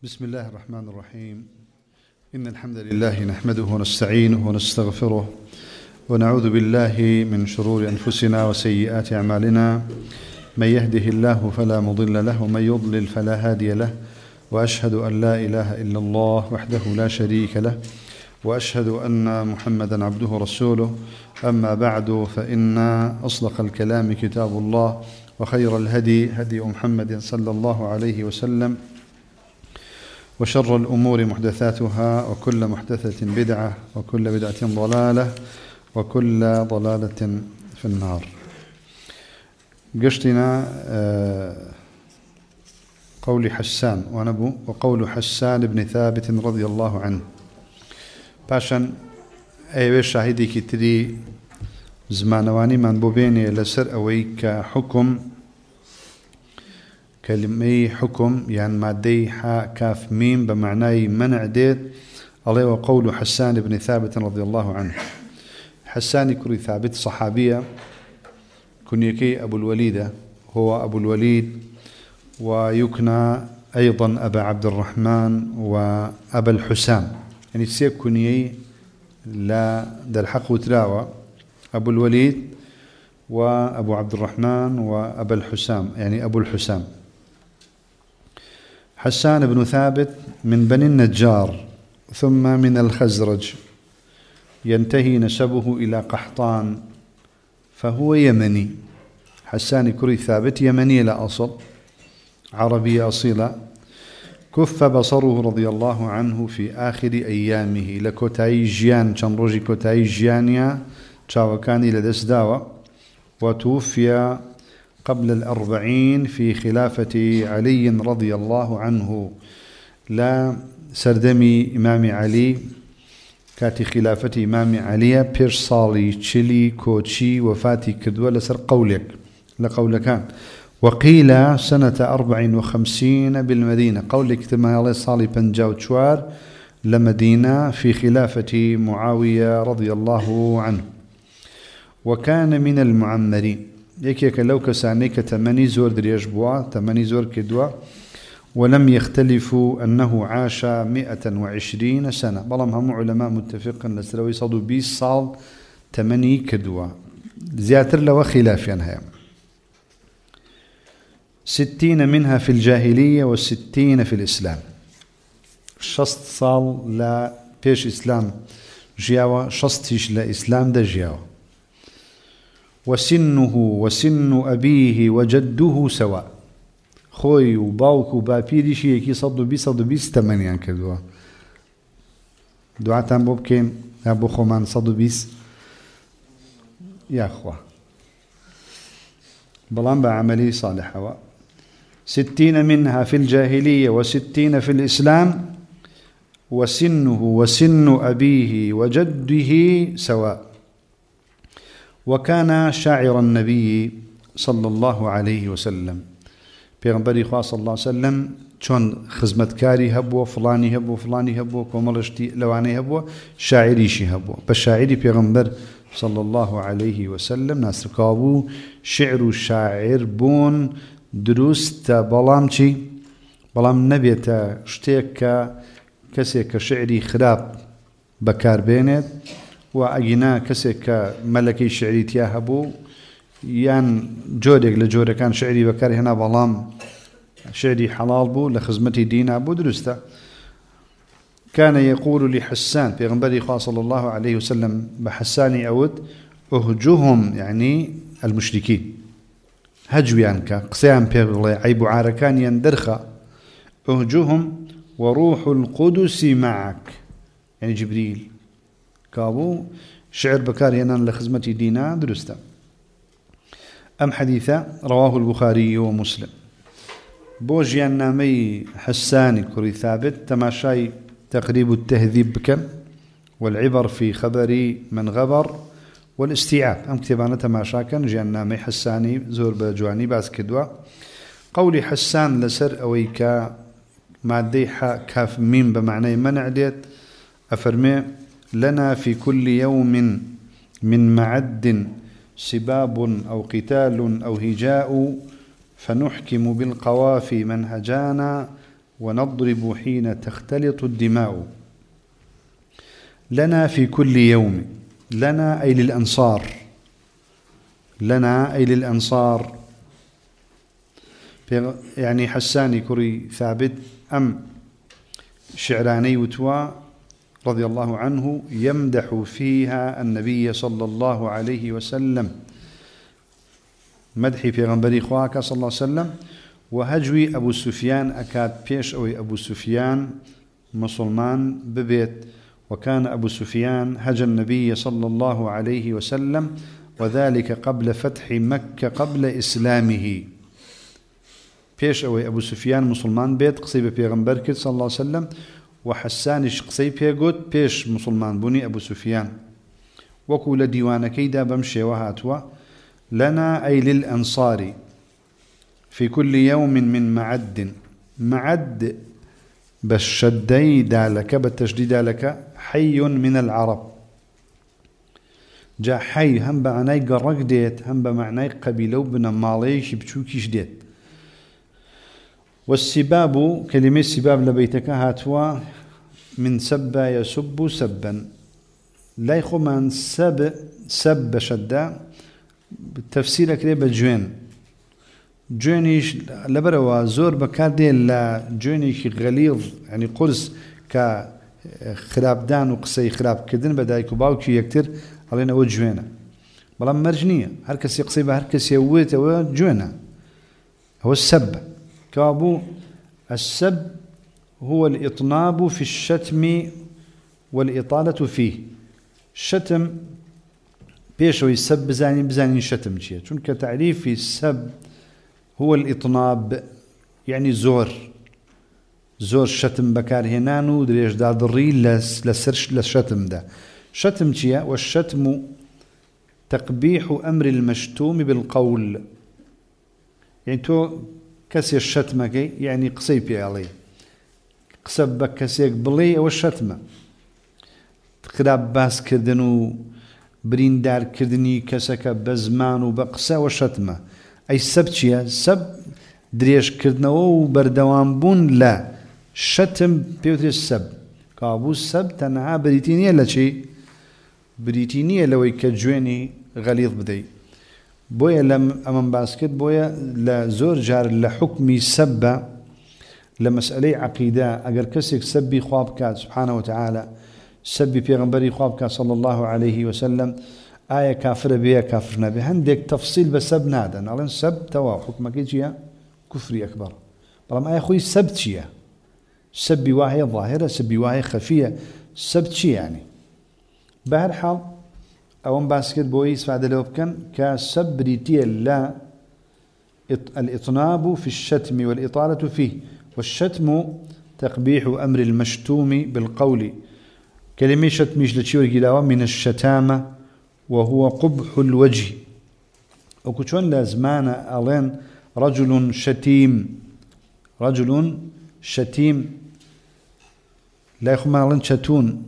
بسم الله الرحمن الرحيم. إن الحمد لله نحمده ونستعينه ونستغفره ونعوذ بالله من شرور أنفسنا وسيئات أعمالنا. من يهده الله فلا مضل له ومن يضلل فلا هادي له، وأشهد أن لا إله إلا الله وحده لا شريك له، وأشهد أن محمدا عبده ورسوله. أما بعد، فإن أصدق الكلام كتاب الله، وخير الهدي هدي محمد صلى الله عليه وسلم، وشر الأمور محدثاتها، وكل محدثة بدعة، وكل بدعة ضلالة، وكل ضلالة في النار. قشتنا قول حسان وقول حسان بن ثابت رضي الله عنه. باشن أي شاهدي كتري زمانواني من بوبيني لسر أويك حكم كلمة حكم يعني مادي حاء كاف ميم بمعنى منع ديت عليه. وقول حسان بن ثابت رضي الله عنه. حسان كري ثابت صحابية كنيكي أبو الوليد، هو أبو الوليد، ويكنى أيضا أبا عبد الرحمن وأبا الحسام، يعني تسيب كنيي لا دا الحق وتراوى أبو الوليد وأبو عبد الرحمن وأبا الحسام، يعني أبو الحسام. حسان بن ثابت من بني النجار ثم من الخزرج، ينتهي نسبه إلى قحطان، فهو يمني. حسان كري ثابت يمني لا أصل، عربي أصيلة. كف بصره رضي الله عنه في آخر أيامه لكوتاي جيان شنروجي كوتاي جيانيا تشاوكاني لدس داوة، وتوفي قبل 40 في خلافة علي رضي الله عنه. لا سردمي إمام علي كاتي خلافة إمام علي بيرش صالي تشيلي كوتشي وفاتي كدوة لسر قولك لقولكان. وقيل سنة 54 بالمدينة، قولك تما يالي صالي بنجاو تشوار لمدينة في خلافة معاوية رضي الله عنه. وكان من المعمرين، يكيك لو كسانيك تمني زور دريج بوا تمني زور كدوا. ولم يختلفوا أنه عاش 120 سنة، بلام هم علماء متفقين لسلوي صدو 20 صال تمني كدوا، زياتر لو خلاف ينهي. 60 منها في الجاهلية و60 في الإسلام. شست صال لا بيش إسلام جياوة، شستيش لا إسلام دا جياوة. وسنه وسن أبيه وجده سواء، خوي وباوك وبابيري شيء صدو 20 تمانيان كدوا. دعاء بوبكين أبو خومان صدو 20 يا أخوة، بلان بعملي صالحة. 60 منها في الجاهلية و60 في الإسلام. وسنه وسن أبيه وجده سواء. وكان شاعر النبي صلى الله عليه وسلم، پیغمبری خواه صلى الله عليه وسلم چون خزمتکاری هبو، فلانی هبو فلانی هبو، کوملشتی لوانی هبو، شاعریشی هبو. بشاعری پیغمبر صلى الله عليه وسلم ناس ركابو شعر شاعر بون دروست، بلام چی؟ بلام نبیتا شتیک کسی که شعری خراب بکار بینید، و اگینا کسی که ملکی شعری تیا هبو، یان جودك لجوره كان شعري بكار هنا بلام شعري حلال بو لخزمتي دين أبو درسته. كان يقول لحسان بيغنبري خواه صلى الله عليه وسلم بحساني أود أهجهم، يعني المشركين هجويان كقسيان بيغلي عيب عاركان يندرخ أهجهم وروح القدس معك، يعني جبريل كابو شعر بكار هنا لخزمتي دينا درسته. أم حديثة رواه البخاري ومسلم. بوجيان نامي حسان كري ثابت تماشاي تقريب التهذيب بكم، والعبر في خبر من غبر، والاستيعاب. أم كتبانا تماشاكا جيان نامي حساني زور بجواني باز كدوا. قولي حسان لسر أويكا مادي حاء كاف ميم بمعنى منع ديت. أفرمي لنا في كل يوم من معد سباب أو قتال أو هجاء، فنحكم بالقوافي منهجانا ونضرب حين تختلط الدماء لنا في كل يوم. لنا أي للأنصار، لنا أي للأنصار. يعني حساني كري ثابت أم شعراني وتوا رضي الله عنه يمدح فيها النبي صلى الله عليه وسلم، مدحي في غنبري خواك صلى الله عليه وسلم. وهجوي أبو سفيان أكاد بيش أوي أبو سفيان مسلمان ببيت، وكان أبو سفيان هجى النبي صلى الله عليه وسلم، وذلك قبل فتح مكة قبل إسلامه. بيش أوي أبو سفيان مسلمان بيت قصيبة بيغنبر صلى الله عليه وسلم، وحسانش قصي بيقود بيش مسلمان بني أبو سفيان. وكل ديوان كيدا بمشي وهاتوا لنا أي للأنصار في كل يوم من معد. معد بالشدي دالك بالتشديد لك حي من العرب. جاء حي هم بمعنى قرق ديت، هم بمعنى قبيلة وبنا ماليش بتشوكيش ديت. والسباب كلمة سباب لبيتك هاتوا من سب يسب سبا، لا يخو من سب شدا بالتفسير كده بجوين. جوينيش لبروا زور بكاردي لا جوينيش غليظ يعني قرص كخراب دان وقصي خراب كدن بدايكو باوكي يكتر علينا وجوينه بلا مرجنيه هركس يقصي هركس يويت وجوينه هو السب. كابو السب هو الإطناب في الشتم والإطالة فيه. الشتم بيشو يسب بزاني شتم شيء، چونك تعريف السب هو الإطناب يعني زور شتم بكار هنانو دريش دا ضري لسرش للشتم ده. شتم شيء، والشتم تقبيح أمر المشتوم بالقول. يعني تو كسي الشتمة يعني قصي بي علي قصبك كسيك بلي أو الشتمة خراب باس كردنو بريندار كردني كسك بزمان وبقصة والشتمة. أي سب شيء سب دريش كردنو وبردوان بون لا شتم بيوتري السب. كابو السب تنها بريتينية لشي بريتينية لو يكجويني غليظ بدي بويا لم أمام باسكت بويا لزور جار لحكمي سبة لمسألة عقيدة. أجر كسك سبي خوابك سبحانه وتعالى سبي بيغنبري خوابك صلى الله عليه وسلم آية كافر بيا كافر نبي هندك تفصيل بسب نادا نعلن سب توا حكمك جيا كفري أكبر. بلام آية خوي سبت شيا سبي واهي ظاهرة سبي واهي خفية سبت شي يعني. بهالحال أوان باسكت بويس فعد لوبكن كسبريتي لا الإطناب في الشتم والإطالة فيه. والشتم تقبيح أمر المشتوم بالقول. كلمة شتميش لتشيور قلاوة من الشتامة وهو قبح الوجه. وكتشون لازمان ألين رجل شتيم لا يخما ألين شتون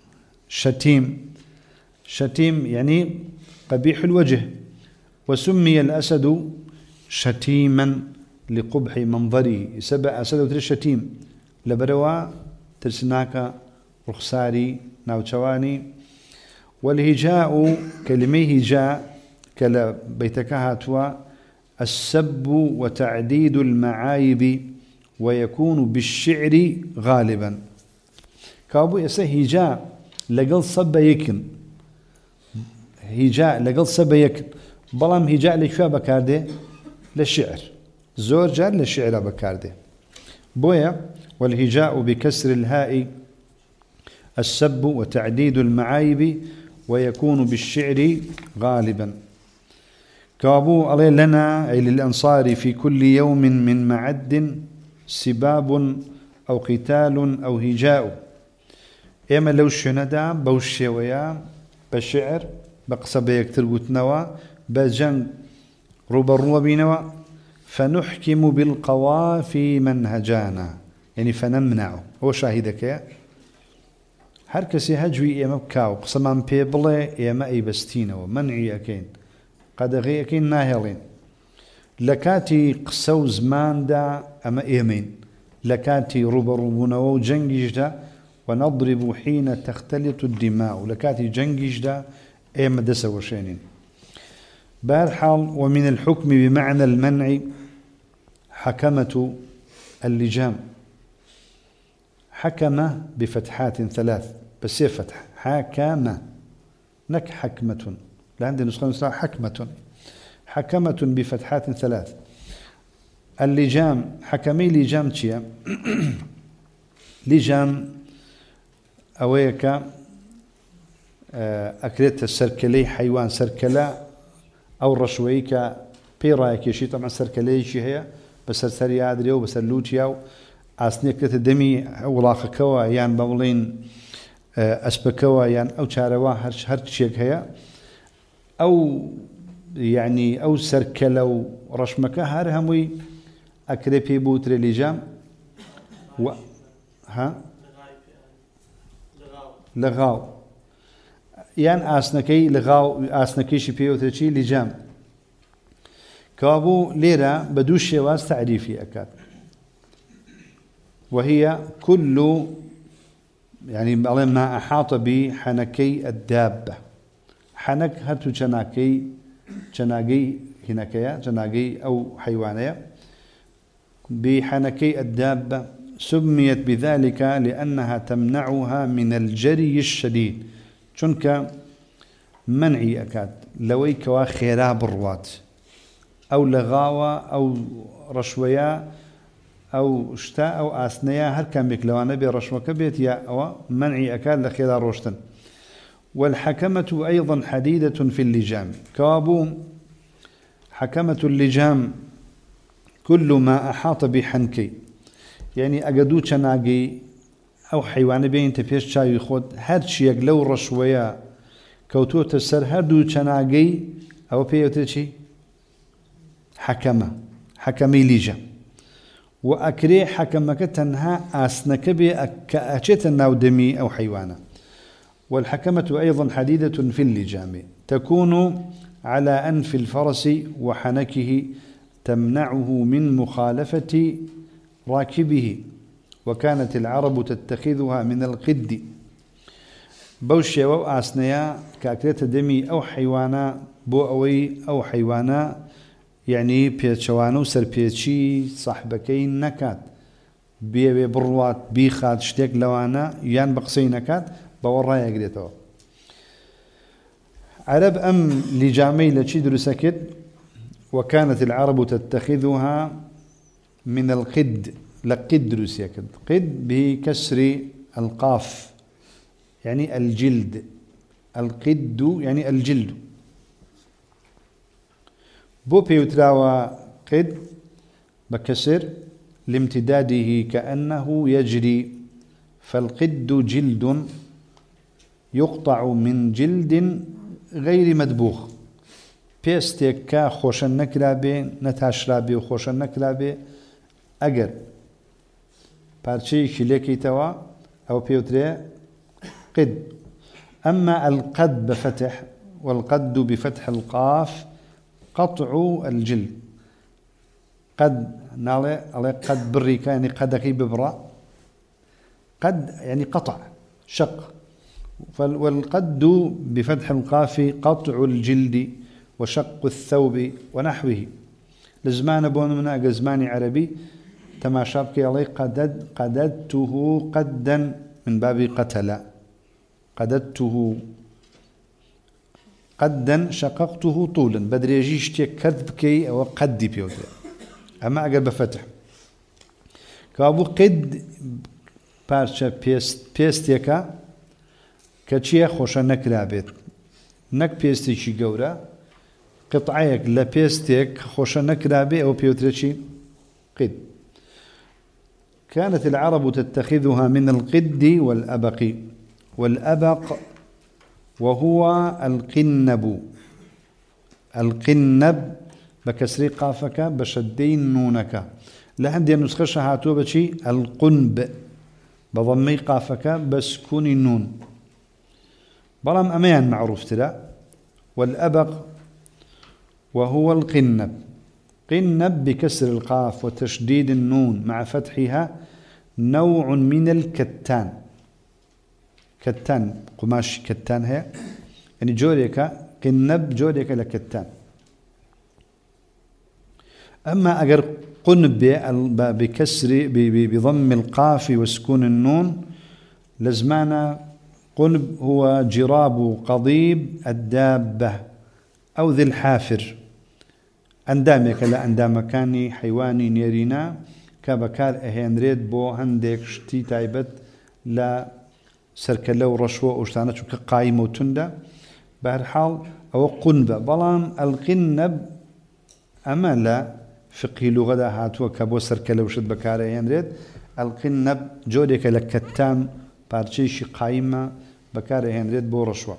شتيم يعني قبيح الوجه. وسمي الأسد شتيما لقبح منظره. سبع أسد وتري شتيم لبروا ترسناك رخصاري ناوتشواني. والهجاء كلمه هجاء كلا بيتك هاتوا السب وتعديد المعايب ويكون بالشعر غالبا. كابو يسه هجاء لقل صب يكن هجاء لقل صب يكن بلام هجاء لشوا بكارده للشعر زور جار للشعر بكارده بويا. والهجاء بكسر الهاء السب وتعديد المعايب ويكون بالشعر غالبا. كابو علي لنا أي للأنصار في كل يوم من معد سباب أو قتال أو هجاء. إما لو شندا بوشي ويا بشعر بقصب يكتر قتنوا بجنگ روبروا بينوا فنحكم بالقوافي منهجانا يعني فنمنعه. هو شاهدك يا هر کسی هجوی اما بکاو قسمان پی بله اما ای بستینه و منعی اکین قدغی اکین ناهلین لکاتی قسو زمان دا اما ایمین لكاتي ربربون وجنججدا ونضرب حين تختلط الدماء لكاتي جنججدا أي مدسة وشينين. بالحال ومن الحكم بمعنى المنع حكمة اللجام. حكم بفتحات ثلاث بس فتح حكم نك حكمة لا عندي نسخة حكمة حكمة بفتحات ثلاث. اللجام حكمي لجام تشيا لجام أويك أكلت السركلي حيوان سركلا أو رشويك بيرايك شيء طبعا سركلي شيء هي بس السريع أدريو بس اللوتياو أصني كلت الدمي ولاخ كوا يان بولين أسبكوا يان أو شاروا هر شيء هي أو يعني أو سركلو رشمكا هر هموي أكريبي بوتر لجام ها لغاو يعني آسنكي لغاو آسنكي شبيه وترشي لجام كابو ليرة بدوش شواز تعريفي أكاد وهي كل يعني ما أحاط بحنكي الدابة حنك هرتو جناقي هناكيا جناقي أو حيوانية بحنكي الدابة سميت بذلك لأنها تمنعها من الجري الشديد چونك منعي أكاد لويك وخيرا بروات أو لغاوة أو رشويا أو شتاء أو آسنيا هر كان بك لو أنا برشوك بيت يا أو منعي أكاد لخيرا روشتن. والحكمة أيضا حديدة في اللجام كابو حكمة اللجام كل ما أحاط بحنكي يعني أجدو تناقي أو حيوان بين تبيش شاي خود هاد شيء لو رشويا كوتو تسر هادو تناقي أو بيوتشي حكمي لجام وأكري حكمك تنها آسنك بأكأشت النودمي أو حيوانا. والحكمة أيضا حديدة في اللجام تكون على أنف الفرس وحنكه تمنعه من مخالفة راكبه وكانت العرب تتخذها من القد بوشي أو آسنيا كأكلة دمي أو حيوانا بوأوي أو حيوانا يعني بيتشوانو سر بيتشي صاحبكين نكات بي بروات بيخات شتيك لوانا يان بقصي نكات بورا يقريتو عرب أم لجامي لشي درسكت وكانت العرب تتخذها من القد لقد درسكت قد بكسر القاف يعني الجلد القد يعني الجلد بو بيوتراوا قد بكسر لامتداده كأنه يجري فالقد جلد يقطع من جلد غير مدبوخ بيستيك كا خوشن نكرابي نتاشرابي وخوشن نكرابي أجر بارشي شليكي توا أو بيوتري قد. أما القد بفتح والقد بفتح القاف قطع الجلد قد نالي على قد بريكا يعني قدكي ببرا قد يعني قطع شق والقد بفتح القاف قطع الجلد وشق الثوب ونحوه. لزمان بون من زمان عربي تماشابكي عليه قددته قدا من باب قتل قددته قدا شققته طولا بدريجي اشتي كذبكي او قدي بيوتر. اما اگر بفتح كابو قد بارشا بيستيكا كتشي خوشا نكرابيت نك بيستيشي قورا قطعيك لبيستيك خوشا نكرابي او بيوترشي قد. كانت العرب تتخذها من القد والأبق. والأبق وهو القنب بكسر قافك بشدين نونك لهندي النسخة شهاتو بشي القنب بضمي قافك بسكون النون بلام أمان معروف ترى. والأبق وهو القنب قنب بكسر القاف وتشديد النون مع فتحها نوع من الكتان. كتان قماش كتان هي يعني جوريكا قنب جوريكا لكتان. أما أجر قنب بكسر بضم القاف وسكون النون لزمانا قنب هو جراب قضيب الدابة أو ذي الحافر أندامك لا أندامكاني حيواني نيرينا كبكار أهينريد بو هندك شتي تايبت لا سركلو رشوة وشتانة كقايمة وتندا بهالحال أو قنبة بلان القنب أما لا فقه لغة هاتوا كبو سركلو شد بكار أهينريد القنب جودك لكتان بارشيش قايمة بكار أهينريد بو رشوة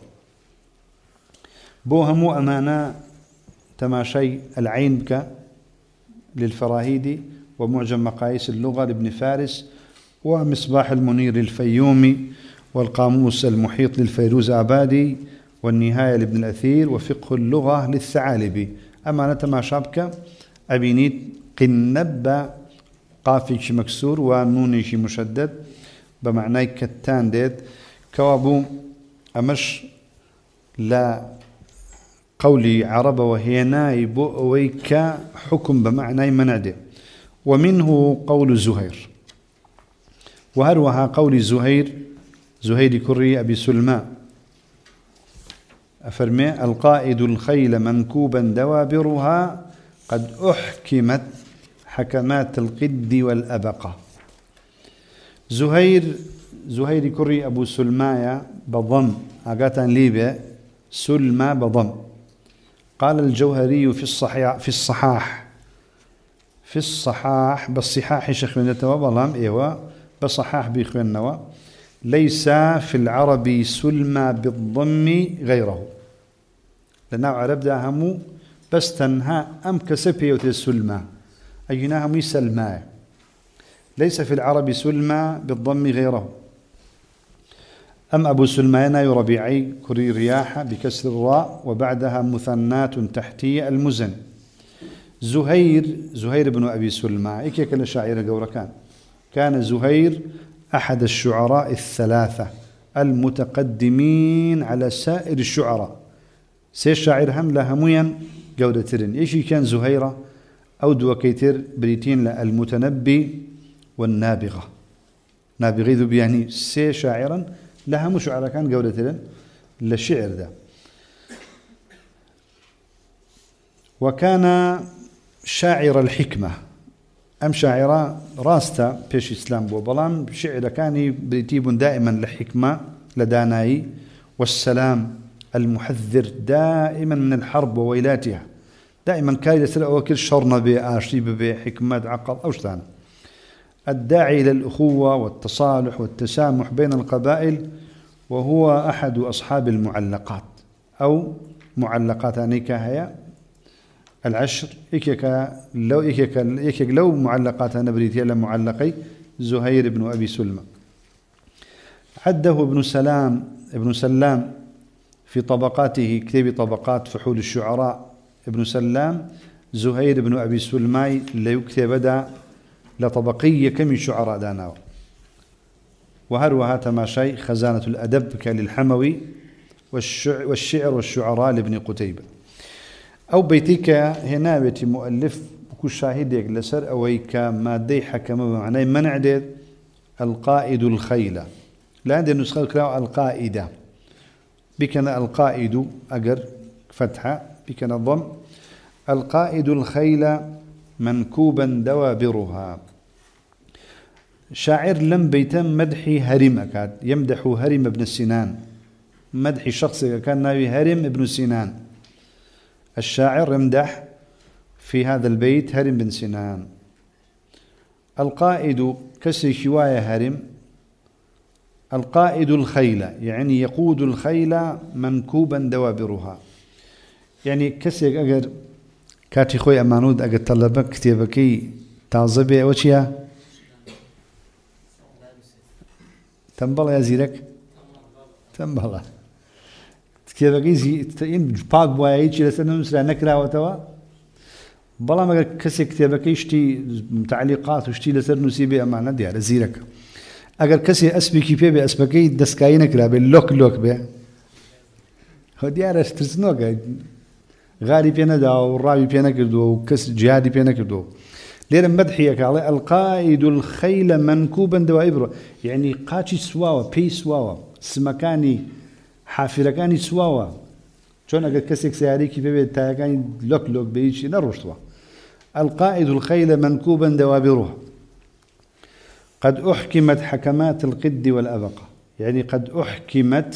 بو همو أمانة تماشي العين بك للفراهيدي ومعجم مقاييس اللغة لابن فارس ومصباح المنير للفيومي والقاموس المحيط للفيروز عبادي والنهاية لابن الأثير وفقه اللغة للثعالبي. أمانة تماشى بك أبينيت قنب قافي مكسور ونوني مشدد بمعنى كتان ديت كوابو أمش لا قولي عرب وهيناي بؤويك حكم بمعنى منعده. ومنه قول زهير وهروها قول زهير كري أبي سلمى أفرمي القائد الخيل منكوبا دوابرها قد أحكمت حكمات القد والأبقة. زهير كري أبو سلمى بضم أقاتا ليبيا سلمى بضم. قال الجوهري في الصحاح بالصحاح شيخنا توبلام ايوا بصحاح بيخوينوا ليس في العربي سلمى بالضم غيره لأنه عرب داهمو بس تنها أم كسبي السلمى أيناها مي سلمى ليس في العربي سلمى بالضم غيره. أم أبو سلمان ربيعي كري رياحة بكسر الراء وبعدها مثنات تحتية المزن. زهير بن أبي سلمى إيكي كان شاعر قوركان. كان زهير أحد الشعراء الثلاثة المتقدمين على سائر الشعراء. سير شاعر هم لهميا قودة ترن إيشي كان زهيرة أو دوكيتر بريتين المتنبي والنابغة. نابغي ذو يعني سير شاعرا لها مش على كان جودة للشعر ذا. وكان شاعر الحكمة أم شاعرة راستا بيش إسلام بوبلان شعر كان بريتيب دائما لحكمة لداناي والسلام المحذر دائما من الحرب وويلاتها دائما كاي لسلا وكل شرنا بآشيب بحكمة عقل أوشتان الداعي إلى الأخوة والتصالح والتسامح بين القبائل وهو أحد أصحاب المعلقات أو معلقات هي العشر لو معلقات نبريتي معلقي زهير بن أبي سلمى. عده ابن سلام في طبقاته كتاب طبقات فحول الشعراء ابن سلام زهير بن أبي سلمى ليكتب دا لطبقية كم شعراء داناو. وهروها تماشي خزانة الأدب كالحموي والشعر والشعراء لابن قتيبة. أو بيتيك هنا بيتي مؤلف وكل شاهد يجلسر أويك مادي حكم بمعنى منع القائد الخيل لا عندنا نسخة كلاو القائدة بكنا القائد أجر فتحة بكنا ضم القائد الخيل منكوبا دوابرها. شاعر لم بيتم مدحي هرم أكاد يمدح هرم ابن سنان مدح شخص كان ناوي هرم ابن سنان. الشاعر يمدح في هذا البيت هرم بن سنان. القائد كسر شواية هرم القائد الخيل يعني يقود الخيل منكوبا دوابرها يعني كسر أجر كاتي خوي أمانود أجر طلبك كتابكي تعظبي وشيا تنبلا يا زيرك تنبلا كتابكي زي باق بوايج لسنا نسرع نكرا وتوا بلا ما كسر كتابكي شتي تعليقات وشتي لسر نسيبي أمانة دي على زيرك. ئەگەر کەسێ ئەسپێکی پێ بێ ئەسپەکەی دەستکایی نەکرا بێ لۆک بێ هۆ دیارە ترسنۆکە غاری پێ نەداوە و ڕاوی پێ نەکردووە و کەس جیهادی پێ نەکردووە لێرە مەدحیەکەڵێ القائد الخەیل منکوبا دوائبڕ یعنی قاچی سواوە پێی سواوە سمەکانی حافرەکانی سواوە چۆن ئەگەر کەسێک سیارێکی پێ بێت تایەکانی لۆک بێ هیچی نەڕۆشتووە القائد الخيل منكوبا دوابره قد أحكمت حكمات القد والأبقة يعني قد أحكمت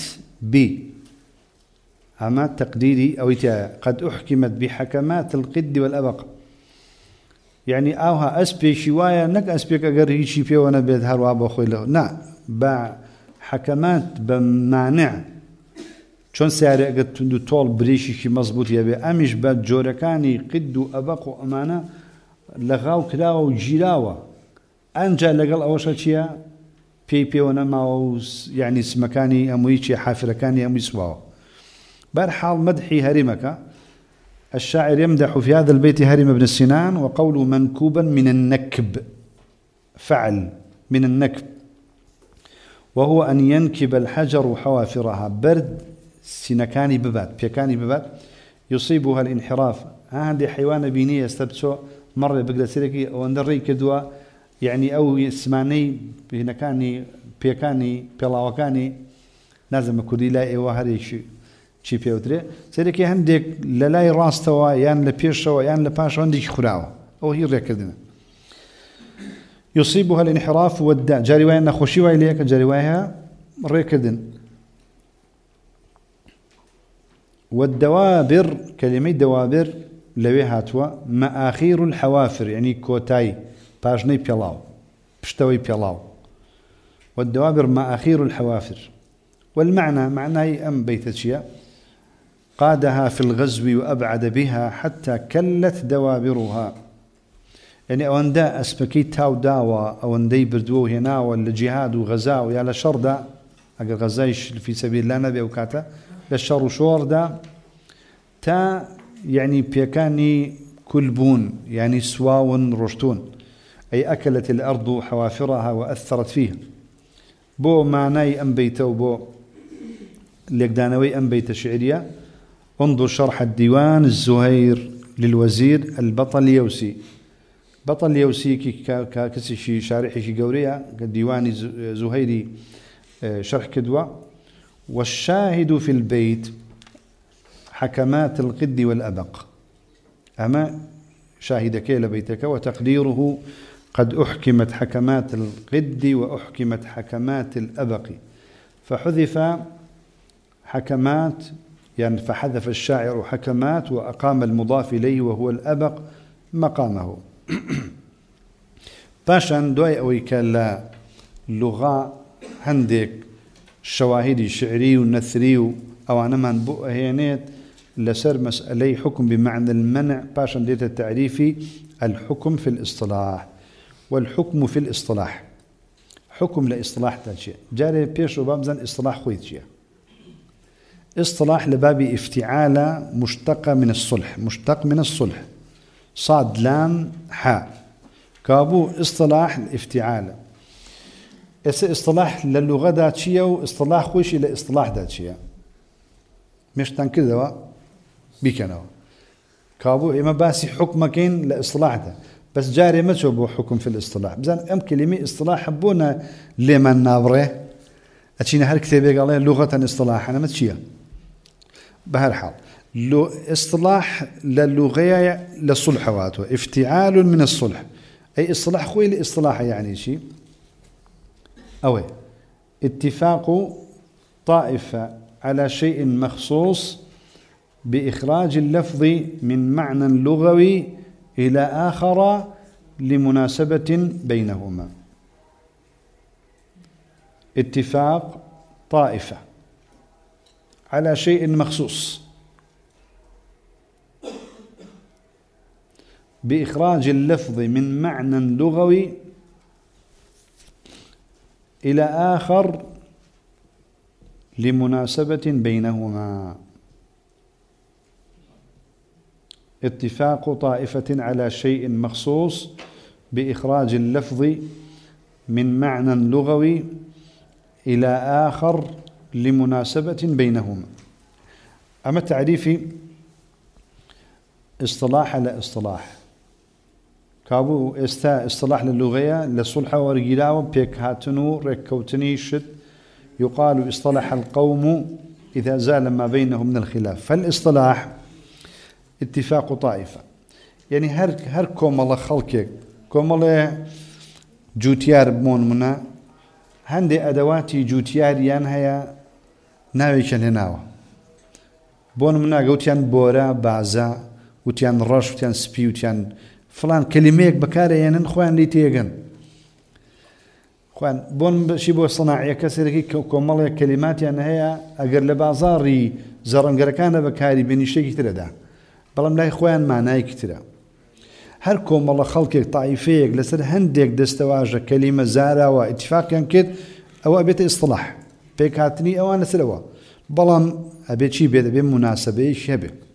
أما تقديري أو قد أحكمت بحكمات القد والأبقة يعني أوها أسبي شواية نك أسبيك أجر هيشي فيه وأنا بيظهر وأبو خويله لا بحكمات بمانع چون سیاره اگر تندو طول بريشي مزبوط يبي امش بعد جوركاني قد وابق وامانه لغاو كلاو وجيلاوه انجا لقل اوشا شيا بي ونما يعني سمكاني امويشي حافركاني اموي سواو برحال مدحي هرمك الشاعر يمدح في هذا البيت هرم بن سنان وقوله منكوبا من النكب فعل من النكب وهو أن ينكب الحجر حوافرها برد سنكاني ببات بيكاني ببات يصيبها الانحراف هذه حيوان بينية استبتسو مرة بقدر سيركي واندري كدوا يعني أو يسمعني بينكاني بيكاني بلاوكاني لازم كودي لا وهري شي بيوتري سيركي عندك لاي راستوا يان لبيشوا يان لباش عندك خراو أو هي ركدنا يصيبها الانحراف والداء جاري وين خوشي ويليك جاري وياها ركدن والدوابر كلمة دوابر لوي هاتوا مآخير الحوافر يعني كوتاي باجني بيلاو بشتوي بيلاو والدوابر مآخير الحوافر والمعنى معناه أم بيتشيا قادها في الغزو وأبعد بها حتى كلت دوابرها يعني أوندا أسبكي تاو داوا أوندي بردوه هنا ولا جهاد وغزاو يا لشردا أجر غزايش في سبيل الله نبي وكاتا للشر وشور دا تا يعني بيكاني كلبون يعني سواون رشتون أي أكلت الأرض حوافرها وأثرت فيها بو معناي أم بيتو بو لقدانوي أم بيت الشعرية انظر شرح الديوان الزهير للوزير البطل يوسي بطل يوسي كسي شارحي شي قوريا ديواني زهيري شرح كدوة والشاهد في البيت حكمات القد والأبق أما شاهد كيل بيتك وتقديره قد أحكمت حكمات القد وأحكمت حكمات الأبق فحذف حكمات يعني فحذف الشاعر حكمات وأقام المضاف إليه وهو الأبق مقامه باشان دوي أوي كلا لغة عندك شواهد شعري ونثري أو أنا من بؤهينيت لسر مسألي حكم بمعنى المنع باشا ديت التعريفي الحكم في الاصطلاح والحكم في الاصطلاح حكم لاصطلاح تاشي جاري بيش وبابزن اصطلاح خويتشي اصطلاح لباب افتعالة مشتق من الصلح مشتق من الصلح صاد لام حاء كابو اصطلاح الافتعالة اصطلاح للغة داتشية واصطلاح خوش إلى اصطلاح داتشية مش تنكذوا بيكنوا كابو إما باسي حكمكين لاصطلاح ده بس جاري ما تشوفوا حكم في الاصطلاح بزن أم كلمة اصطلاح حبونا لمن نابره أتشينا هر كتابي قال لغة اصطلاح أنا ما تشيها بهالحال اصطلاح للغة للصلح واتو افتعال من الصلح أي اصطلاح خوي لاصطلاح يعني شيء أو اتفاق طائفة على شيء مخصوص بإخراج اللفظ من معنى لغوي إلى آخر لمناسبة بينهما اتفاق طائفة على شيء مخصوص بإخراج اللفظ من معنى لغوي إلى آخر لمناسبة بينهما اتفاق طائفة على شيء مخصوص بإخراج اللفظ من معنى لغوي إلى آخر لمناسبة بينهما. أما تعريفي اصطلاح على اصطلاح كابو اصطلاح للغة للصلح ورجلاو بيك هاتنو ركوتني شد يقال اصطلح القوم إذا زال ما بينهم من الخلاف. فالاصطلاح اتفاق طائفة، يعني هر كومل خلقك كومل جوتيار بمون منا هندي أدواتي جوتيار يان هيا ناوي كان هناوا بون منا قوتيان بورا بعزا وتيان رش وتيان سبي وتيان فلان كلميك بكاري ينن خوان لي تيغن خوان بون بشي بو صناعية كسركي كومل كلمات يعني هي أجر لبازاري زرنجركان بكاري بين شيء كتير بلام لا خوان معناه كتير. هر كومل خلقك طائفيك لسر هنديك دستواجه كلمة زارة واتفاق كان كده أو أبيت اصطلاح بيكاتني أو أنا سلوا بلام أبيت شيء أبي مناسبة شيء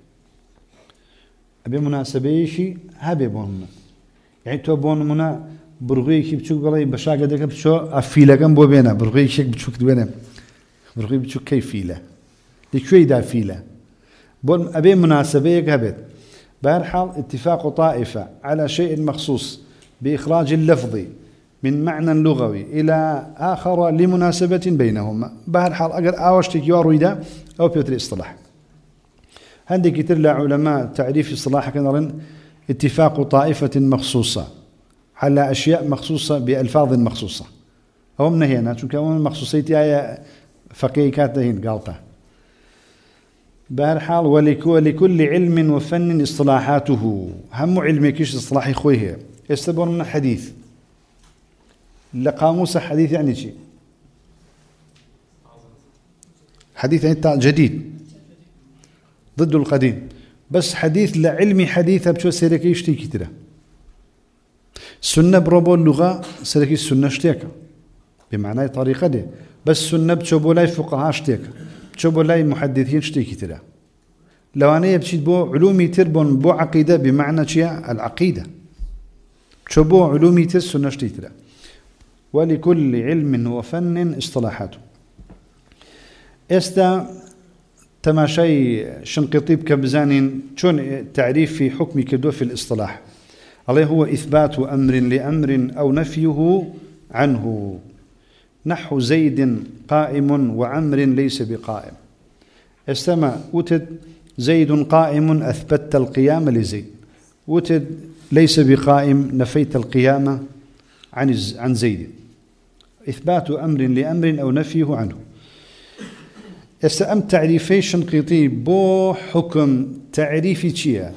أبي مناسبة شيء هبي بون يعني تو بون منا برغي شيء بتشوف قلي بشاقة دك بتشو أفيلة كم بو بينا برغي شيء بتشوف دوينه برغي بتشوف كيف فيلة لشوي دا فيلة بون أبي مناسبة هبت. بهرحال اتفاق طائفة على شيء مخصوص بإخراج اللفظ من معنى لغوي إلى آخر لمناسبة بينهما. بهرحال أقل آوشتك يورويدا أو بيوتري اصطلاح هندي كتير لعلماء تعريف اصطلاح كنرن اتفاق طائفة مخصوصة على أشياء مخصوصة بألفاظ مخصوصة أو من هنا شو كمان مخصوصيتي هي فقيه هين قالته. بهرحال ولكل علم وفن اصطلاحاته هم علمي كيش اصطلاحي خويه يستبون من الحديث لقاموس حديث يعني شيء حديث يعني جديد ضد القديم بس حديث لعلمي حديث بشو سيركي يشتي كتير سنة بروبو اللغة سيركي السنة اشتيك بمعنى طريقة دي بس سنة بتشوبو لاي فقهاء اشتيك بتشوبو لاي محدثين اشتي كتير لو أنا بتشيد بو علومي تربون بو عقيدة بمعنى شيء العقيدة بتشوبو علومي تر سنة اشتي كتير. ولكل علم وفن اصطلاحاته تماشي شنقيطيب كبزانين شون تعريف في حكم كدو في الاصطلاح عليه هو إثبات أمر لأمر أو نفيه عنه نحو زيد قائم وعمر ليس بقائم. استمع وتد زيد قائم أثبت القيام لزيد وتد ليس بقائم نفيت القيامة عن زيد. إثبات أمر لأمر أو نفيه عنه. استأم تعريفي شنقيطي بو حكم تعريفي تشيا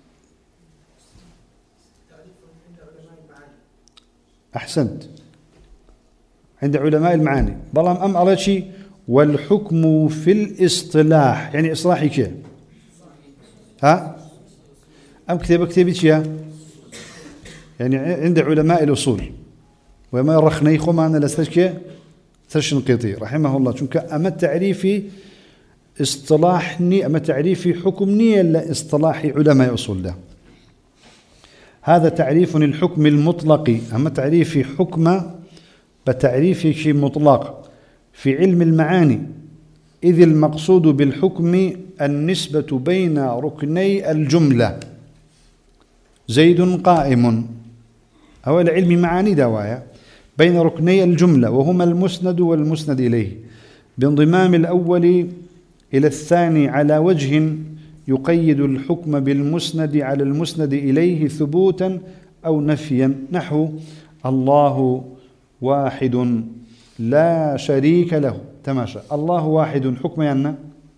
أحسنت عند علماء المعاني بلام أم على شيء والحكم في الاصطلاح يعني إصلاحي كي ها أم كتابي تشيا يعني عند علماء الأصول وما رخني خمان لستشكي شنقيطي رحمه الله شنك أما تعريفي اصطلاحني أما تعريفي حكمني إلا اصطلاح علماء أصول ده. هذا تعريف الحكم المطلق أما تعريفي حكم بتعريفي شيء مطلق في علم المعاني إذ المقصود بالحكم النسبة بين ركني الجملة زيد قائم هو العلم معاني دوايا بين ركني الجملة وهما المسند والمسند إليه بانضمام الأول إلى الثاني على وجه يقيد الحكم بالمسند على المسند إليه ثبوتا أو نفيا نحو الله واحد لا شريك له. تماشى الله واحد حكم يعني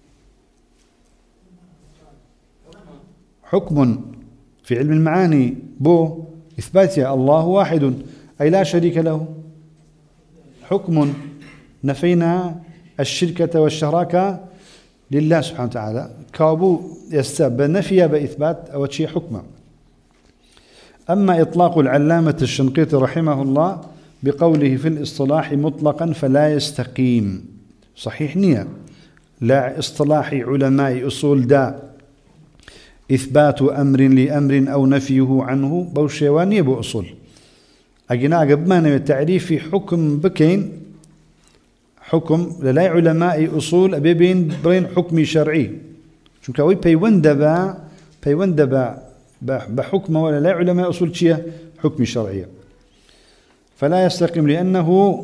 حكم في علم المعاني بو إثبات الله واحد أي لا شريك له حكم نفينا الشركة والشراكة لله سبحانه وتعالى كابو يستب نفي بإثبات أو شيء حكمه. أما إطلاق العلامة الشنقيطي رحمه الله بقوله في الاصطلاح مطلقا فلا يستقيم صحيح نية لا اصطلاح علماء أصول دا إثبات أمر لأمر أو نفيه عنه بوشيواني بأصول أجينا قبلنا التعريف تعريف حكم بكين حكم للا علماء أصول أبي بين حكم شرعي شو كوي بيوندبا بحكم ولا لا علماء أصول شيء حكم شرعية فلا يستقيم لأنه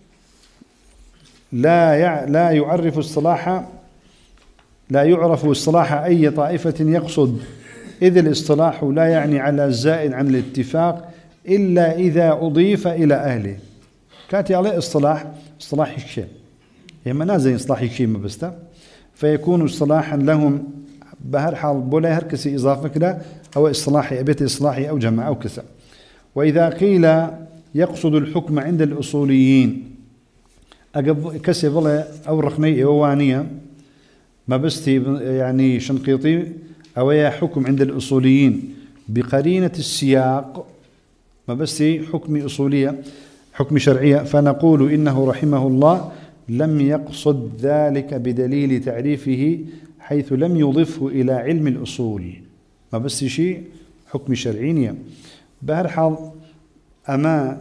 لا يعرف الصلاح لا يعرف الصلاح أي طائفة يقصد إذ الاصطلاح لا يعني على الزائد عن الاتفاق إلا إذا أضيف إلى أهله كاتي عليه اصطلاح الشيء يما نازل اصطلاح الشيء ما بسته فيكون اصطلاحا لهم بهر حال بولا هركسي إضافة كده أو اصطلاحي أبيت اصطلاحي أو جمع أو كسا وإذا قيل يقصد الحكم عند الأصوليين أقب كسي بلا أو رقمي أوانية ما بستي يعني شنقيطي أو يا حكم عند الأصوليين بقرينة السياق ما بستي حكم أصولية حكم شرعية فنقول إنه رحمه الله لم يقصد ذلك بدليل تعريفه حيث لم يضفه إلى علم الأصول ما بس شيء حكم شرعي بهرحال أما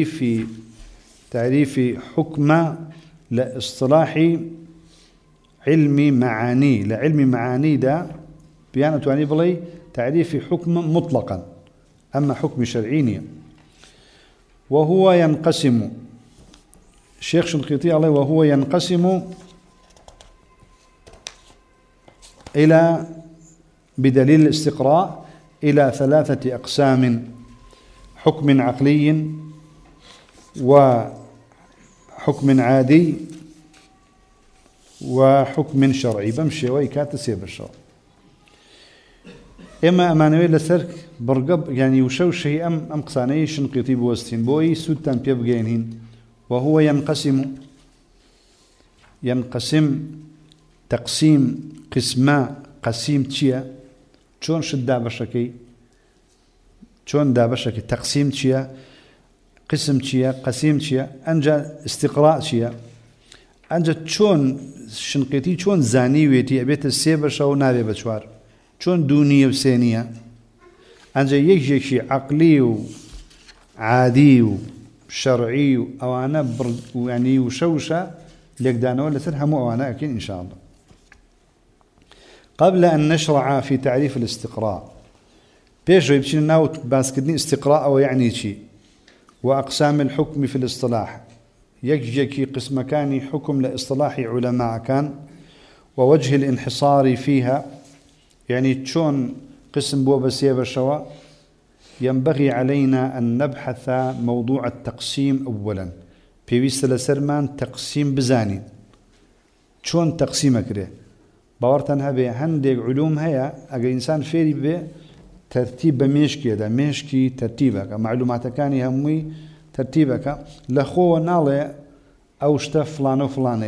تعريف حكم لاصطلاح علم معاني لعلم معاني ده بيانة تواني بلي تعريف حكم مطلقا أما حكم شرعي وهو ينقسم الشيخ شنقيطي عليه وهو ينقسم إلى بدليل الاستقراء إلى 3 أقسام حكم عقلي وحكم عادي وحكم شرعي بمشي ويكاتسي بالشرع إما أمانوي لسرك برقب يعني وشوشي أم قصاني شنقيطي بوستين بوي سوتان بيبغينين وهو ينقسم تقسيم قسيم تشيا شون شد بشكي شون دابشكي تقسيم تشيا قسم تشيا قسيم تشيا أنجا استقراء تشيا أنجا شون شنقيتي شون زاني ويتي أبيت السيبش أو نابي بشوار شون دونية وسينية أنجا يجي عقلي وعادي وشرعي أو أنا يعني وشوشة لك دانو لسرهم أو أنا أكين إن شاء الله قبل أن نشرع في تعريف الاستقراء بيجو يبشين ناوت باسكدني استقراء أو يعني شيء وأقسام الحكم في الاصطلاح يجيكي قسم كان حكم لاصطلاح علماء كان ووجه الانحصار فيها يعني تشون قسم بو بسيب الشواء ينبغي علينا أن نبحث موضوع التقسيم أولا بيويست لسرمان تقسيم بزاني تشون تقسيمك له باورتن هبه هندق علوم هيا اگر انسان فيري به ترتيب بمشكي ده مشكي ترتيبك معلومات كاني همي ترتيبك لخو ناله اوشت فلانو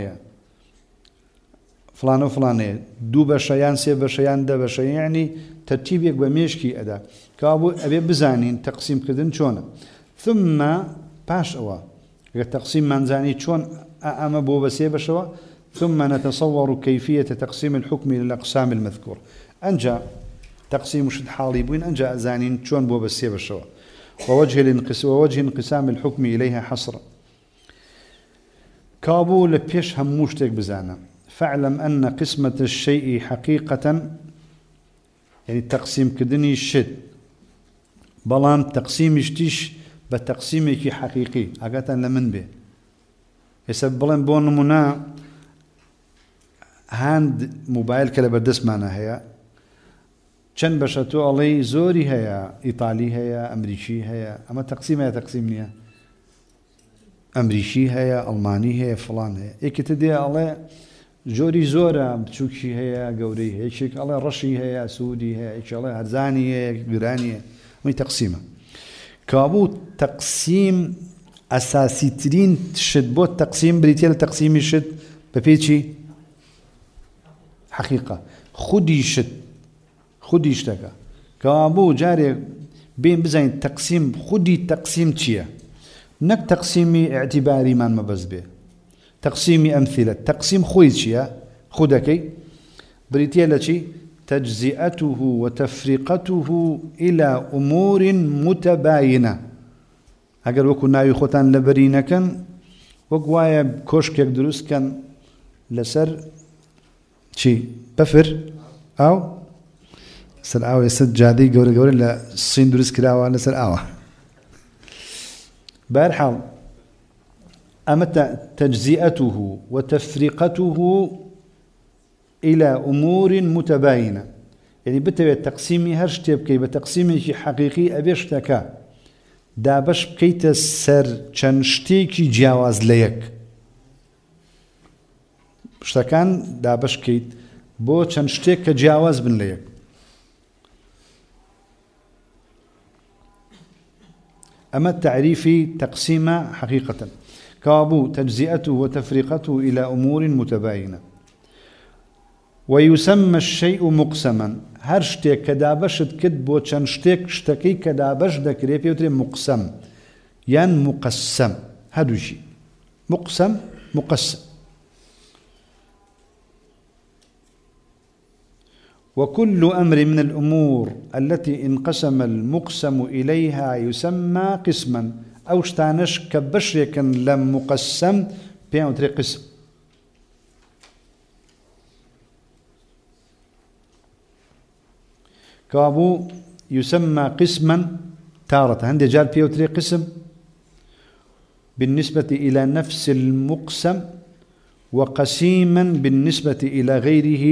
فلانيه دو بشيان سي بشيان ده بشيان يعني ترتيبك بمشكي ادا كابو ابي بزانين تقسيم كدن شلون ثم باش او التقسيم منزاني شلون اما بو بسي بشوا ثم نتصور كيفية تقسيم الحكم للأقسام المذكورة أنجا تقسيم شد حالي بوين أنجا زانين شون بو بسيب الشوا ووجه انقسام الحكم إليها حصرا كابو لبيش هموشتك بزانا فاعلم أن قسمة الشيء حقيقة يعني تقسيم كدني الشد بلام تقسيم اشتيش بتقسيمك حقيقي أقاتا لمن به يسبب بلان بون منا هاند موبايل كلا بردس معنا هيا چند بشتو علي زوري هيا إيطالي هيا أمريكي هيا أما تقسيم هيا تقسيم نيا أمريكي هيا ألماني هيا فلان هيا إيك تدي علي جوري زورا بتشوكي هيا قوري هيا إيك علي رشي هيا سودي هيا إيك علي هرزاني هيا قراني هيا مي تقسيمه كابو تقسيم أساسي ترين تشد بوت تقسيم بريتيل تقسيم يشد ببيتشي حقيقة خدي اشتكى كابو جاري بين بزين تقسيم خدي تقسيم تشيا نك تقسيمي اعتباري ما بس به تقسيمي أمثلة تقسيم خوي تشيا خدكي بريتيلا تشي تجزئته وتفرقته إلى أمور متباينة ئەگەر وەکو ناوی خۆتان لەبەری نەکەن وەک وایە کۆشکێک دروستکەن لەسەر چی بەفر ئاو سەر ئاو ئێستا جادەی گەورە گەورە لە سین دروست کراوە لەسەر ئاوە بەهەرحاڵ ئەمە تجزئته وتفرقته إلى أمور متباينة يعني بتوێت تەقسیمی هەر شتێ بکەی بە تەقسیمێکی حەقیقی ئەبێ شتەکە دابەش بکەیتە سەر چەند شتێکی جیاواز لە یەک شتەکان دابەش بکەیت بۆ چەند شتێک کە جیاواز بن لە یەک أما التعريف تقسيم حقيقة كابو تجزئته وتفرقته إلى أمور متباينة ويسمى الشيء مقسما هر شتێک کە دابەشت کرد بۆ چەند شتێک شتەکەی کە دابەش دەکرێت پێوترێ مقسم یان مقسم هەردووشی مقسم مقسم وكل أمر من الأمور التي انقسم المقسم إليها يسمى قسما أو شتانش كبشرك لم مقسم بيوتري قسم كابو يسمى قسما تارة هندي جال بيوتري قسم بالنسبة إلى نفس المقسم وقسيما بالنسبة إلى غيره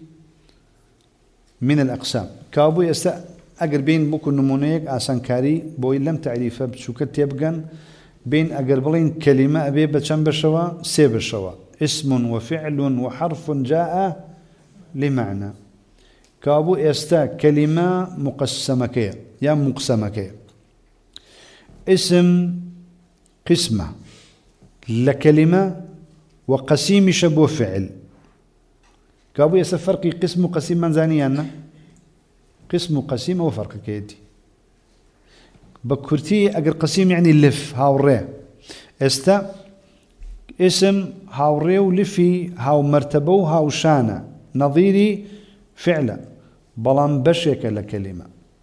من الأقسام كابو يستا أقربين بكل نمونيك آسان كاري بوي لم تعريفه بشوكت يبقن بين أقربين كلمة أبي بچن بشوا سي بشوا اسم وفعل وحرف جاء لمعنى كابو يستا كلمة مقسمة كي يا مقسمة كي اسم قسمة لكلمة وقسيم شبه فعل كابو يسا فرقي قسم وقسيم من زانيانا قسم وقسيم هو فرق كيدي بكرتي أقر قسيم يعني اللف هاوري استا اسم هاوري ولفي هاو مرتبو هاو شانا نظيري فعلا بلان بشيك لكلمة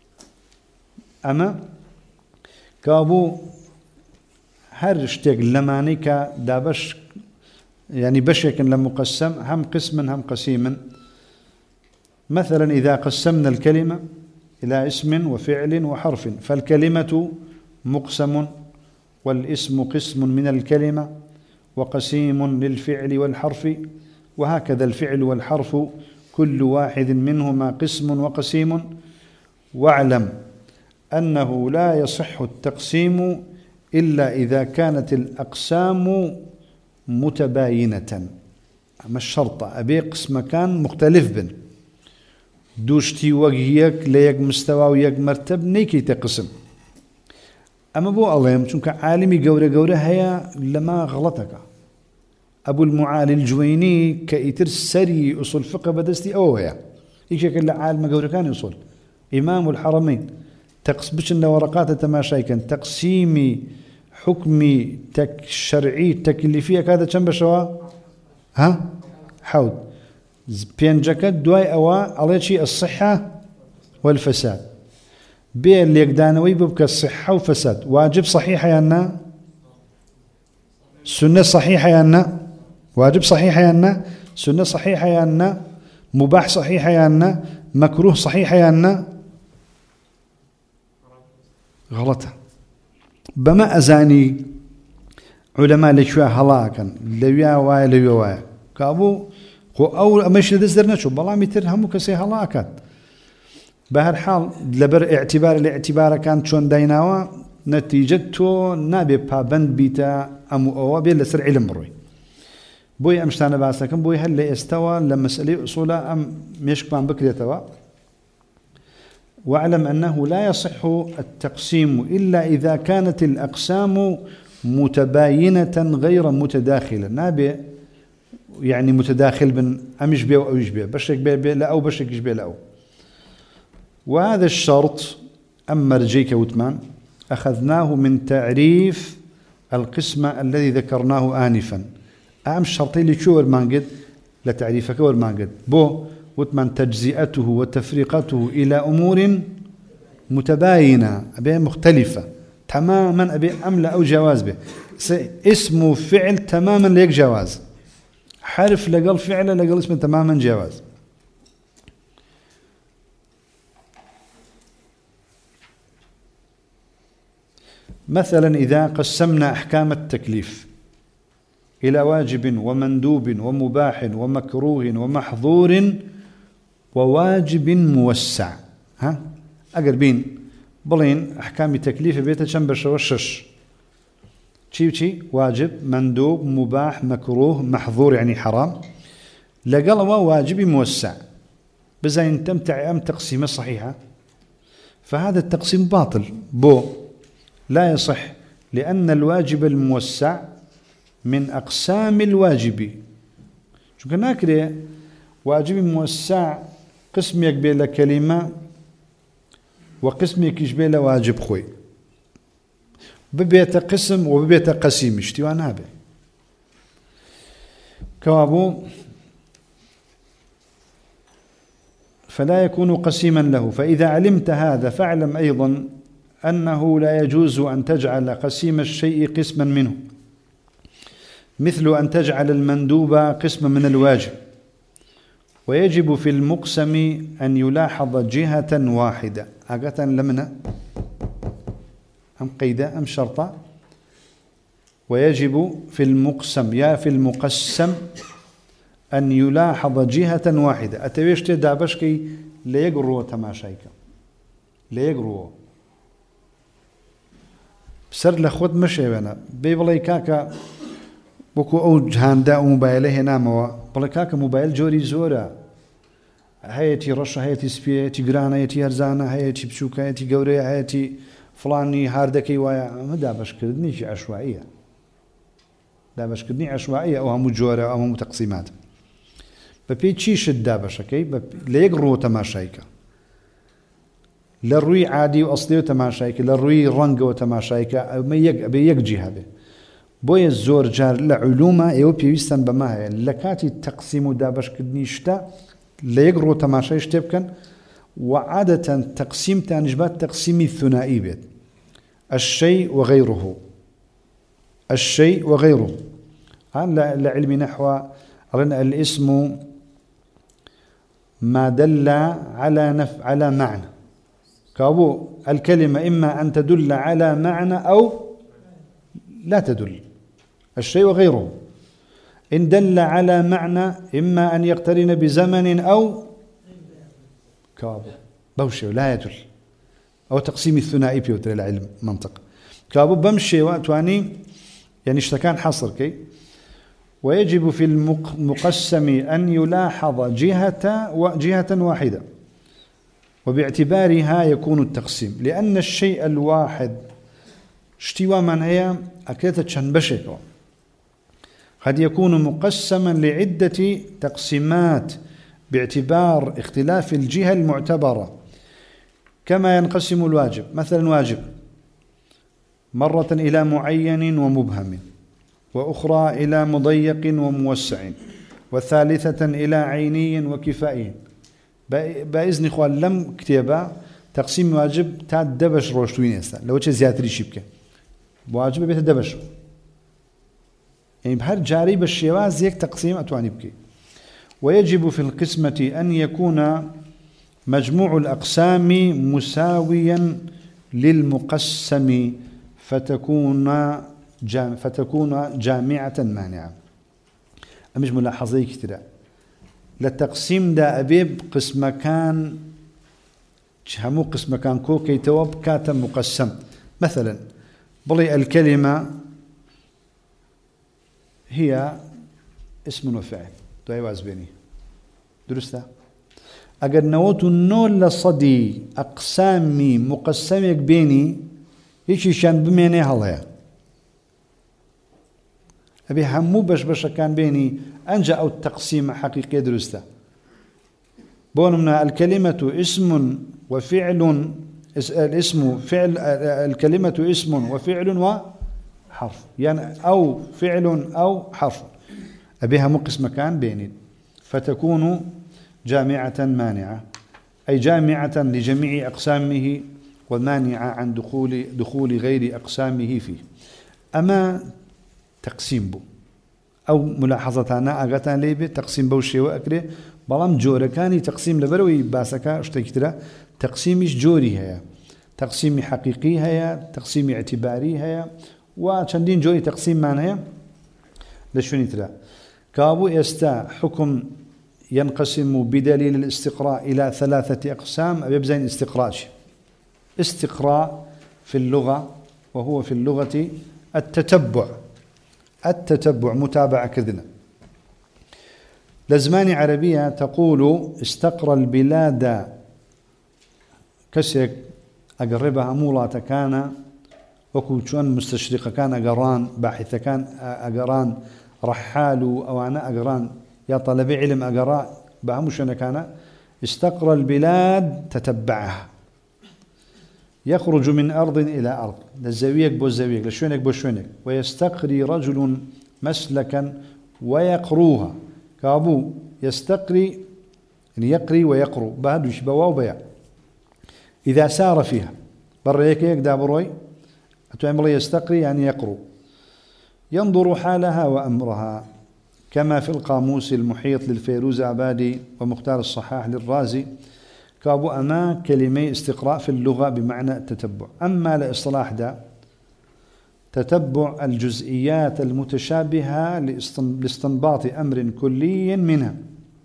أما كابو هر اشتاق لمانيك دابش يعني بشيك لمقسم هم قسما هم قسيما مثلا إذا قسمنا الكلمة إلى اسم وفعل وحرف فالكلمة مقسم والاسم قسم من الكلمة وقسيم للفعل والحرف وهكذا الفعل والحرف كل واحد منهما قسم وقسيم واعلم أنه لا يصح التقسيم إلا إذا كانت الأقسام متباينة أما الشرط أبي قسم كان مختلف بن دوشتي وجهيك ليك مستوى ويك مرتب نيكي تقسم أما بو الله چونك عالمي قورة هيا لما غلطك أبو المعالي الجويني كإتر سري أصول فقه بدستي أوهيا إيش كلا عالم قورة كان يصول إمام الحرمين بشن ورقات تماشايكا تقسيمي حكمي شرعي تكليفية كذا كم بشوا ها حود بينجكت دواي أوا على شيء الصحة والفساد بين اللي يقدانوي ببقى الصحة وفساد واجب صحيح يانا سنة صحيحة يانا واجب صحيح يانا سنة صحيحة يانا مباح صحيح يانا مكروه صحيح يانا غلطة بما أزاني علماء لشوا هلاكا لويا واي لويا واي كابو أو مش لدزرنا شو بالله متر همو كسي هلاكات بهالحال لبر الاعتبار كان شون ديناوا نتيجته نابي بابند بيتا أمو أو بيل لسر علم بروي بوي أمشتانا باسكن بوي هل استوى لما مسألة أصولا أم ميشكبان بكريتوا واعلم أنه لا يصح التقسيم إلا إذا كانت الأقسام متباينة غير متداخلة نابي يعني متداخل بين أمش بيه أو يشبه بشك بيه لا أو بشك يشبه لا أو وهذا الشرط أما رجيك وثمان أخذناه من تعريف القسمة الذي ذكرناه آنفا أهم الشرطين اللي شو ورمانقد لتعريفك ورمانقد بو وثمان تجزئته وتفريقته إلى أمور متباينة أبين مختلفة تماما أبي أملا أو جواز به اسم فعل تماما ليك جواز حرف لقل فعل لقل اسم تماما جواز مثلا إذا قسمنا أحكام التكليف إلى واجب ومندوب ومباح ومكروه ومحظور وواجب موسع أقربين بلين أحكام التكليف بيتا شنبش وشش شي واجب مندوب مباح مكروه محظور يعني حرام لقلوا واجب موسع بزين تمتع أم تقسيمة صحيحة فهذا التقسيم باطل لا يصح لأن الواجب الموسع من أقسام الواجب شو كنا كده واجب موسع قسم يقبل كلمة وقسم يكشبه واجب خوي ببيت قسم وببيت قسيم اشتوان هذا كوابو فلا يكون قسيما له فإذا علمت هذا فاعلم أيضا أنه لا يجوز أن تجعل قسيم الشيء قسما منه مثل أن تجعل المندوب قسما من الواجب ويجب في المقسم أن يلاحظ جهة واحدة أقتا لمنا أم قيدة أم شرطة ويجب في المقسم يا في المقسم أن يلاحظ جهة واحدة أتويشت دابشكي ليقروا تماشيك ليقروا سر لخود مشي بنا بيبلي كاكا بكو أو جهاندا وموبايله ناموا بلا كاكا موبايل جوري زورا هيتي رشة هيتي سبي هيتي جرانا هيتي هرزانا هيتي بشوكا هيتي جوري هيتي فلاني هاردكي ويا ما دابش كردني شيء عشوائية دابش كردني عشوائية أو هم جورا أو هم تقسيمات ببي تشيش الدابش كي ليقروا تماشيك للروي عادي وأصلي وتماشيك للروي رنج وتماشيك أبي يجي هذا بوي الزور جار لعلومة يوبي يستن بماها لكاتي تقسيم دابش كدني شتا ليقروا تماشيش تبكن وعادة تقسيم تانجبات تقسيم الثنائي بيت الشيء وغيره الشيء وغيره لعلم نحو الاسم ما دل على معنى كابو الكلمة إما أن تدل على معنى أو لا تدل الشيء وغيره إن دل على معنى إما أن يقترن بزمن أو كابو بوشي لا يدل أو تقسيم الثنائي بيوتر العلم منطق كابو بمشي وقتواني يعني اشتكان حصر كي ويجب في المقسم أن يلاحظ جهة واحدة وباعتبارها يكون التقسيم لأن الشيء الواحد اشتوى من هي أكلتة شنبشك قد يكون مقسما لعدة تقسيمات باعتبار اختلاف الجهة المعتبرة كما ينقسم الواجب مثلا واجب مرة إلى معين ومبهم وأخرى إلى مضيق وموسع وثالثة إلى عيني وكفائي بإذن إخوان لم كتابة تقسيم واجب تاد دبش روشتوين يستا لو تشي زيادة شبكة واجب بيت دبش يعني بهر جاري بالشواز يك تقسيم أتواني بكي ويجب في القسمة أن يكون مجموع الأقسام مساويا للمقسم فتكون جامعة مانعة أمش ملاحظة كتير للتقسيم دا أبيب قسم كان همو قسم كان كوكي توب كاتم مقسم مثلا بلي الكلمة هي اسم وفعل دعي بيني درسته أجد نوت النول لصدي أقسامي مقسمك بيني هيك شان بميني هلا أبي همو بش كان بيني أنجا أو التقسيم حقيقي درسته بونمنا الكلمة اسم وفعل الاسم فعل الكلمة اسم وفعل وحرف يعني أو فعل أو حرف أبيها مقسم مكان بيني فتكون جامعة مانعة أي جامعة لجميع أقسامه ومانعة عن دخول غير أقسامه فيه. أما تقسيم بو أو ملاحظة أنا أغتان ليبي تقسيم بوشي وأكره بلام جورة كاني تقسيم لبروي باسكا اشتكترا تقسيمش جوري هيا تقسيم حقيقي هيا تقسيم اعتباري هيا وشندين جوري تقسيم مان هيا لشوني ترى كابو يستا حكم ينقسم بدليل الاستقراء إلى 3 أقسام أبي بزين استقراء في اللغة وهو في اللغة التتبع متابعة كذنا لزمان عربية تقول استقرى البلاد كسيك أقربها مولاة كان وكوشون مستشرقة كان أقران باحثة كان أقران رحال أو أنا أقران يا طلبي علم أقراء بهمشنا كان استقرى البلاد تتبعها يخرج من أرض إلى أرض للزاوية بوزاوية لشونك بوشونك ويستقري رجل مسلكا ويقروها كابو يستقري يعني يقري ويقرو بعد وش بواو بيع إذا سار فيها بريك دابروي أتعمل يستقري يعني يقرو ينظر حالها وأمرها كما في القاموس المحيط للفيروز عبادي ومختار الصحاح للرازي كابو أما كلمة استقراء في اللغة بمعنى التتبع. أما لإصطلاح دا تتبع الجزئيات المتشابهة لاستنباط أمر كلي منها.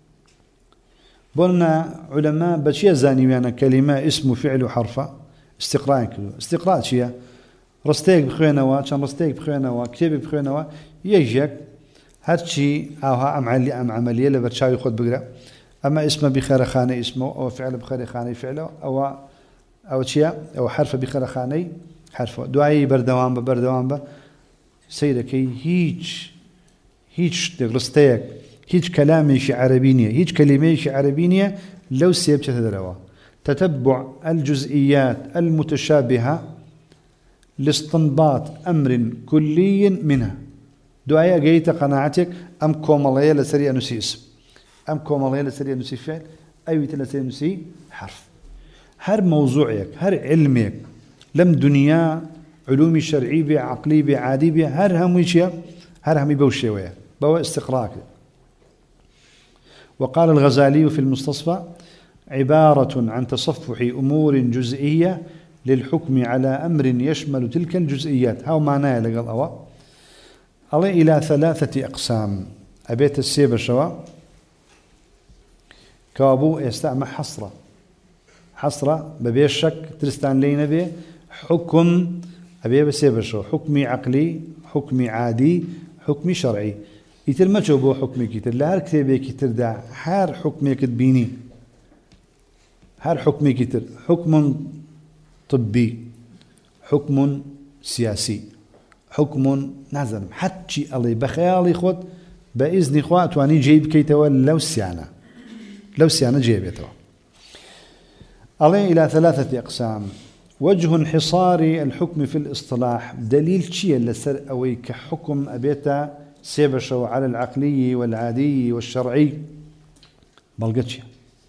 قلنا علماء بشيء زانيوانا كلمة اسم فعل وحرف استقراء كله استقراء شيء رستيك بخوينوا كان رستيك بخوينوا كتاب بخوينوا يجيك هادشي أوها أم عملية لبرشاوي خد بقرأ أما اسم بخير خاني اسمه أو فعل بخير خاني فعله أو شيء أو حرف بخير خاني حرفه دعائي بردوان با سيدكي هيج رستيك هيج كلامي شي عربينية هيج كلمة شي عربينية لو سيبت تدروا تتبع الجزئيات المتشابهة لاستنباط أمر كلي منها دعاء جيت قناعتك أم كومالية لسريع نسي اسم أم كومالية لسريع نسي فعل أي لسريع نسي حرف هر موضوعك هر علمك لم دنيا علومي شرعي بي عقلي بي عادي بي هر همي بوشي ويا بوا استقراك. وقال الغزالي في المستصفى عبارة عن تصفح أمور جزئية للحكم على أمر يشمل تلك الجزئيات هاو معناه لقال أوا علي إلى 3 أقسام أبيت السيبر شوا كابو يستعمل حصرة ببيشك ترستان لينا بي حكم أبي بسيبر شوا حكمي عقلي حكمي عادي حكمي شرعي يتر ما تشوفوا حكمي كتر لا هر كتابي كتر دا هر حكمي كتبيني هر حكمي كتر حكم طبي حكم سياسي حكم نظم حتى الله بخيالي خد بإذن إخوات واني جيب كيتوا لو سيانة جيبتوا الله إلى 3 أقسام. وجه انحصار الحكم في الاصطلاح دليل شيء لسر أوي كحكم أبيتا سيبشوا على العقلي والعادي والشرعي بلغتشي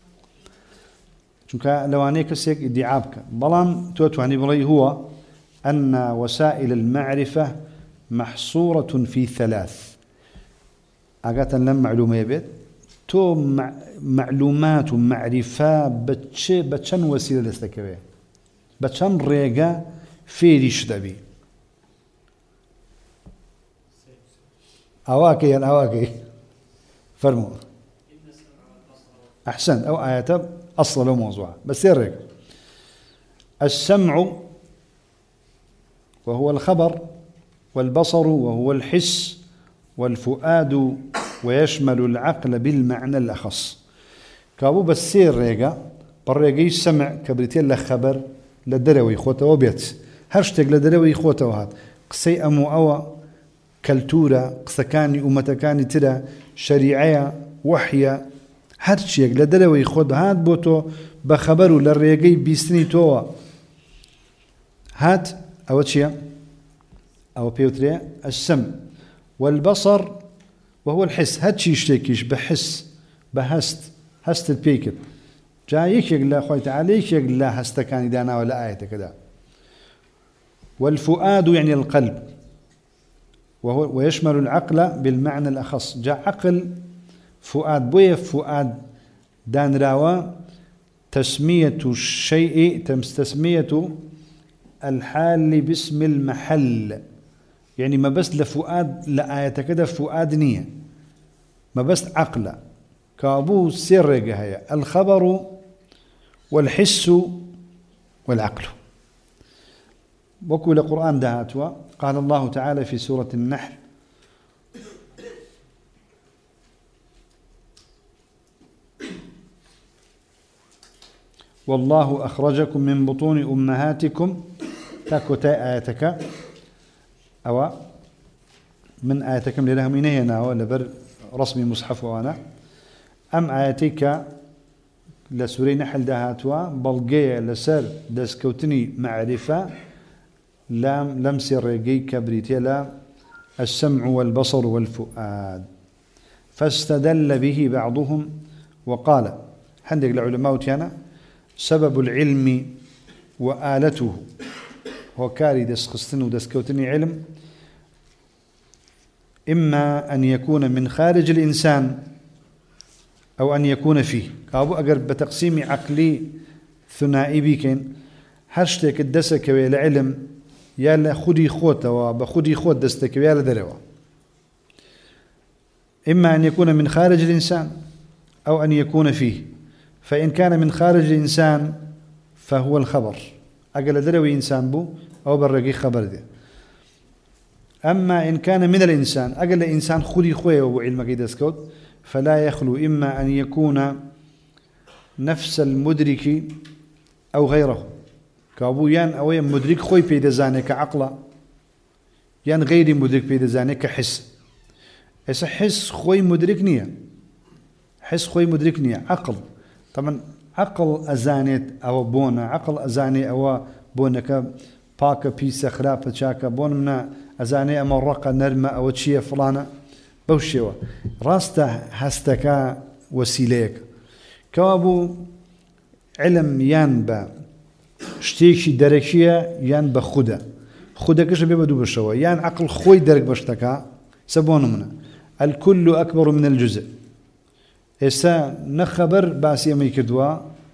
چونك لو أنيك سيك ادعابك بلام توتواني بلي هو أن وسائل المعرفة محصورة في 3 أقاتا لم معلومة يبيت تو معلومات ومعرفة بتشن وسيلة لستكبه بتشن ريقا فيريش دبي أواكي فرمو أحسن أو آيات أصل له موضوع بس يرق السمع وهو الخبر والبصر وهو الحس والفؤاد ويشمل العقل بالمعنى الأخص كابو بسير ريقا بالريقا يسمع كبريتين لخبر لدروي خوته وبيت هرشتك لدروي خوته وهات قسي أمو أوا كالتورة قسكاني أمتكاني ترى شريعية وحية هرشيك لدروي خود هات بوتو بخبرو للريقا بيستني توا هات أو تشيا أو بيوتريا السمع والبصر وهو الحس هاتشي يشتكيش بحس بهست البيكت جايك لا خويت عليك لا هستكاني دانا ولا آية كذا. والفؤاد يعني القلب، ويشمل العقل بالمعنى الأخص. جاء عقل فؤاد، بويه فؤاد دان راوا تسمية الشيء، تسمية الحال باسم المحل. يعني ما بس لفؤاد لآية كده فؤاد نية، ما بس عقل كابو سر هي الخبر والحس والعقل. وكل القرآن دهاتوا قال الله تعالى في سورة النحل: والله أخرجكم من بطون أمهاتكم. تاكوتا آياتك أو من آياتكم لهم إنهنا ولا بر رسمي مصحف وانا أم آياتك لسوري نحل دهاتوا بلقية لسر دسكوتني معرفة لم سرقي كبريتي لا السمع والبصر والفؤاد. فاستدل به بعضهم وقال حندق العلماء تيانا سبب العلم وآلته هو كاري دسخستن ودسكوتني علم إما أن يكون من خارج الإنسان أو أن يكون فيه. كابو أقر بتقسيم عقلي ثنائي بيكين هرشتك الدسك والعلم يالا خدي خوت وبخدي خوت دستك ويالا دروا. إما أن يكون من خارج الإنسان أو أن يكون فيه. فإن كان من خارج الإنسان فهو الخبر، أقل دروي إنسان بو أو برقي خبر دي. أما إن كان من الإنسان أقل إنسان خدي خوي وعلمك يدسكوت فلا يخلو إما أن يكون نفس المدرك أو غيره. كابو يان أو مدرك خوي بيدزاني كعقل، يان غير مدرك بيدزاني كحس. إذا حس خوي مدرك نية، حس خوي مدرك نية. عقل طبعا عقل أزانيت أو بونا، عقل أزاني أو بونك باكا بيسا خرافة شاكا بون منا أزاني أمرقة نرمة أو تشيه فلانة بوشيوة راسته هستكا وسيليك. كابو علم يان با شتيكشي دركشية يان بخدا خدا كش بيبدو بشوا يان عقل خوي درك بشتكا سبون منا. الكل أكبر من الجزء. إسا نخبر باسي أمي كدوا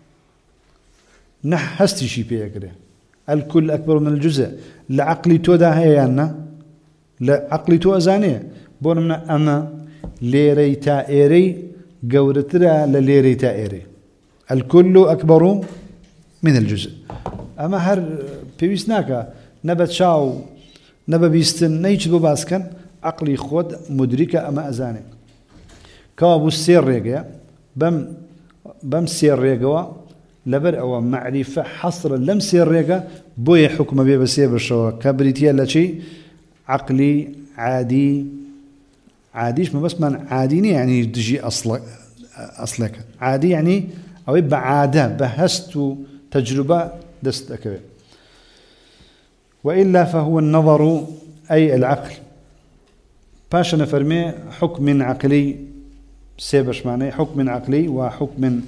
نحستي شي بيكره. الكل أكبر من الجزء. لعقلي تو دا هي يانا لعقلي تو أزانيه بون منا أما ليري تائري قورترا لليري تائري. الكل أكبر من الجزء. أما هر بيويسناكا نبت شاو نبا بيستن نيجد بباسكن عقلي خود مدركة أما أزاني. كابو السير ريقيا بم سير ريقوا لبر أو معرفة حصر لم سير ريقا بوي حكم بيه بسير برشوا كبريتيا لشي عقلي عادي. عاديش ما بس من عاديني يعني تجي أصلك عادي يعني أو يبقى عادة بهست تجربة دستك. وإلا فهو النظر أي العقل. باشا نفرمي حكم عقلي سيبش معناه حكم عقلي وحكم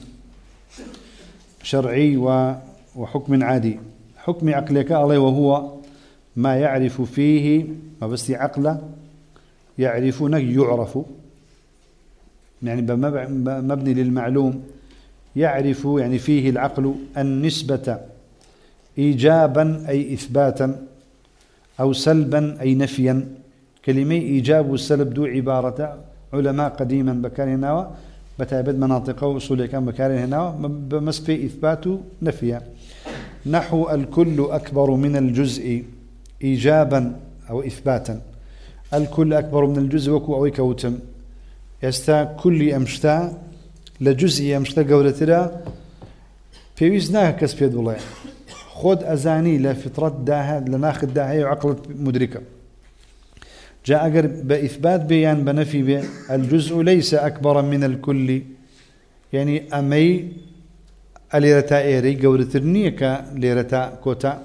شرعي وحكم عادي. حكم عقلك الله وهو ما يعرف فيه ما بس عقله يعرفونه يعرف يعني مبني للمعلوم. يعرف يعني فيه العقل النسبة إيجابا أي إثباتا أو سلبا أي نفيا. كلمة إيجاب والسلب دو عبارة علماء قديما بكان هنا بتعبد مناطق وصول كان بكان هنا بمس في إثبات نفيا. نحو الكل أكبر من الجزء إيجابا أو إثباتا. الكل أكبر من الجزء وكو أو كوتم يستا كل أمشتا لجزء أمشتا قولتنا في وزنها كسبيد والله خود أزاني لفترة داها لناخد داها وعقل مدركة. جاء أقر بإثبات بيان بنفي بي الجزء ليس أكبر من الكل يعني أمي الليرتا إيري قولتنية كليرتا كوتا.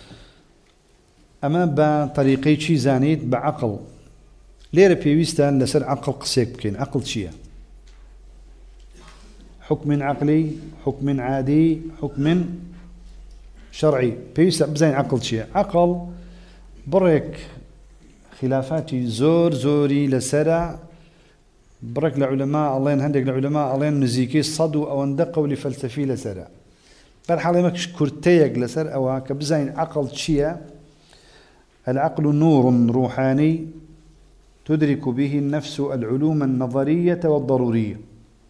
أما بطريقي شي زانيت بعقل ليرة بيويستان لسر عقل قسيك بكين. عقل شيء حكم عقلي، حكم عادي، حكم شرعي. بيس بزين عقل شيء عقل برك خلافاتي زوري لسرع برك لعلماء الله هندك لعلماء الله نزيكي صدوا أو اندقوا لفلسفي لسرع بالحالة ماكش كرتيك لسر أو كبزين عقل شيء. العقل نور روحاني تدرك به النفس العلوم النظرية والضرورية.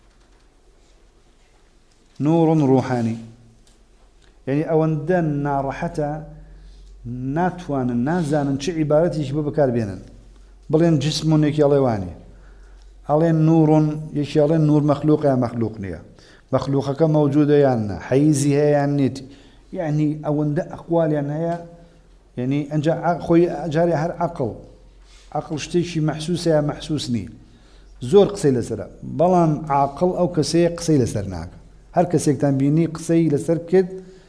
نور روحاني يعني أوندن نار حتى ناتوان النازان شي عبارتي شبه بكار بينن بلين جسم يكي الله علين نور يكي علين نور مخلوق يا مخلوق نيا مخلوقك موجودة يعني حيزي هي يعني أوند أقوال يعني هي يعني أنجا خوي جاري هر عقل شتيشي محسوسة يا محسوسني زور قصي لسر بلان عقل أو كسي قصي لسرناك هر كسي تنبيني قصي لسر كد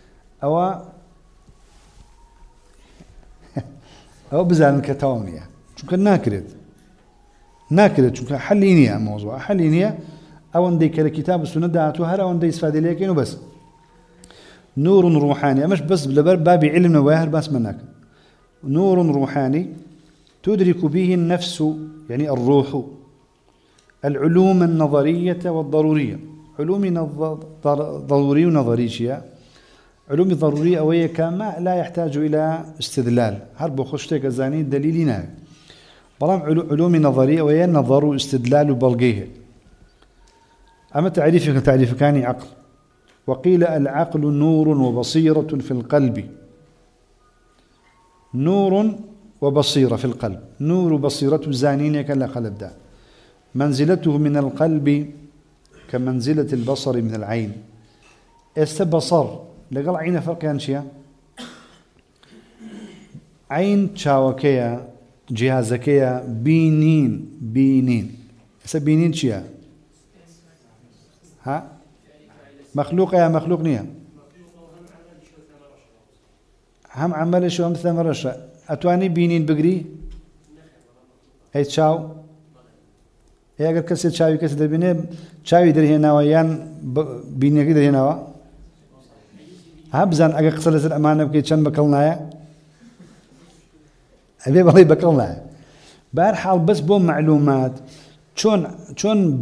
أو بزعل كتاونية شو كان ناكرد شو كان حلينيا موضوع حلينيا أو عندك الكتاب السنة دعتوها أو عندي استفادة ليك إنه بس نور روحاني مش بس باب علم نواهر بس منك نور روحاني تدرك به النفس يعني الروح العلوم النظرية والضرورية. علوم ضرورية ونظرية. علوم ضرورية أوية كما لا يحتاج إلى استدلال هرب خشتك الزاني دليلنا. بلام علوم نظرية أوية نظر استدلال وبلغيه. أما تعريف كان عقل. وقيل العقل نور وبصيرة في القلب. نور وبصيرة في القلب. نور وبصيرة زانين كلا قلب دا. منزلته من القلب كمنزلة البصر من العين. استبصر لقال عين فرق ينشيا عين تشاوكيا جهازكيا بينين سبينين شيا ها مخلوق يا مخلوق نيا هم عمل شو هم ثمرش أتواني بينين بقري هي تشاو هي أقول كسر تشاوي كسر دربينه تشاوي دريه نوايان بيني كده دريه نوا هبزان أجا قصر لسر أمانة بكي تشان بكلنايا أبي بالله بكلنايا بارحال بس بو معلومات شون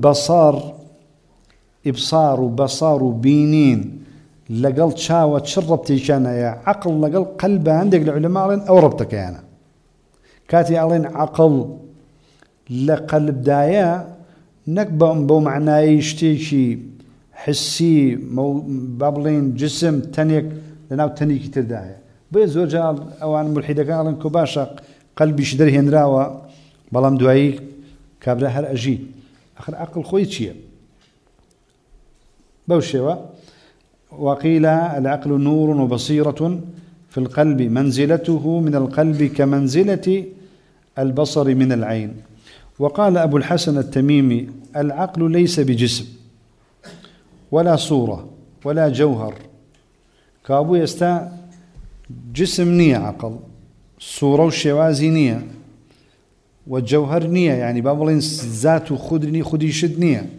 إبصار وبينين لقل شاوة شربتي كان يا عقل لقل قلب عندك العلماء أو ربطك أنا كاتي ألين عقل لقلب دايا نكبة بو معناه يشتيشي حسي بابلين جسم تنيك لناو تنيك تردايا بيزور جال أوان ملحدة كان كباشا قلبي شدره هنراوة بلام دعي كابرا هر أجي آخر عقل خوي شيء بوشوا وقيل العقل نور وبصيرة في القلب منزلته من القلب كمنزلة البصر من العين. وقال أبو الحسن التميمي العقل ليس بجسم ولا صورة ولا جوهر كابو يستا جسم نية عقل صورة وشوازي نية والجوهر نية يعني بابلين ذات خدني خدي شد نية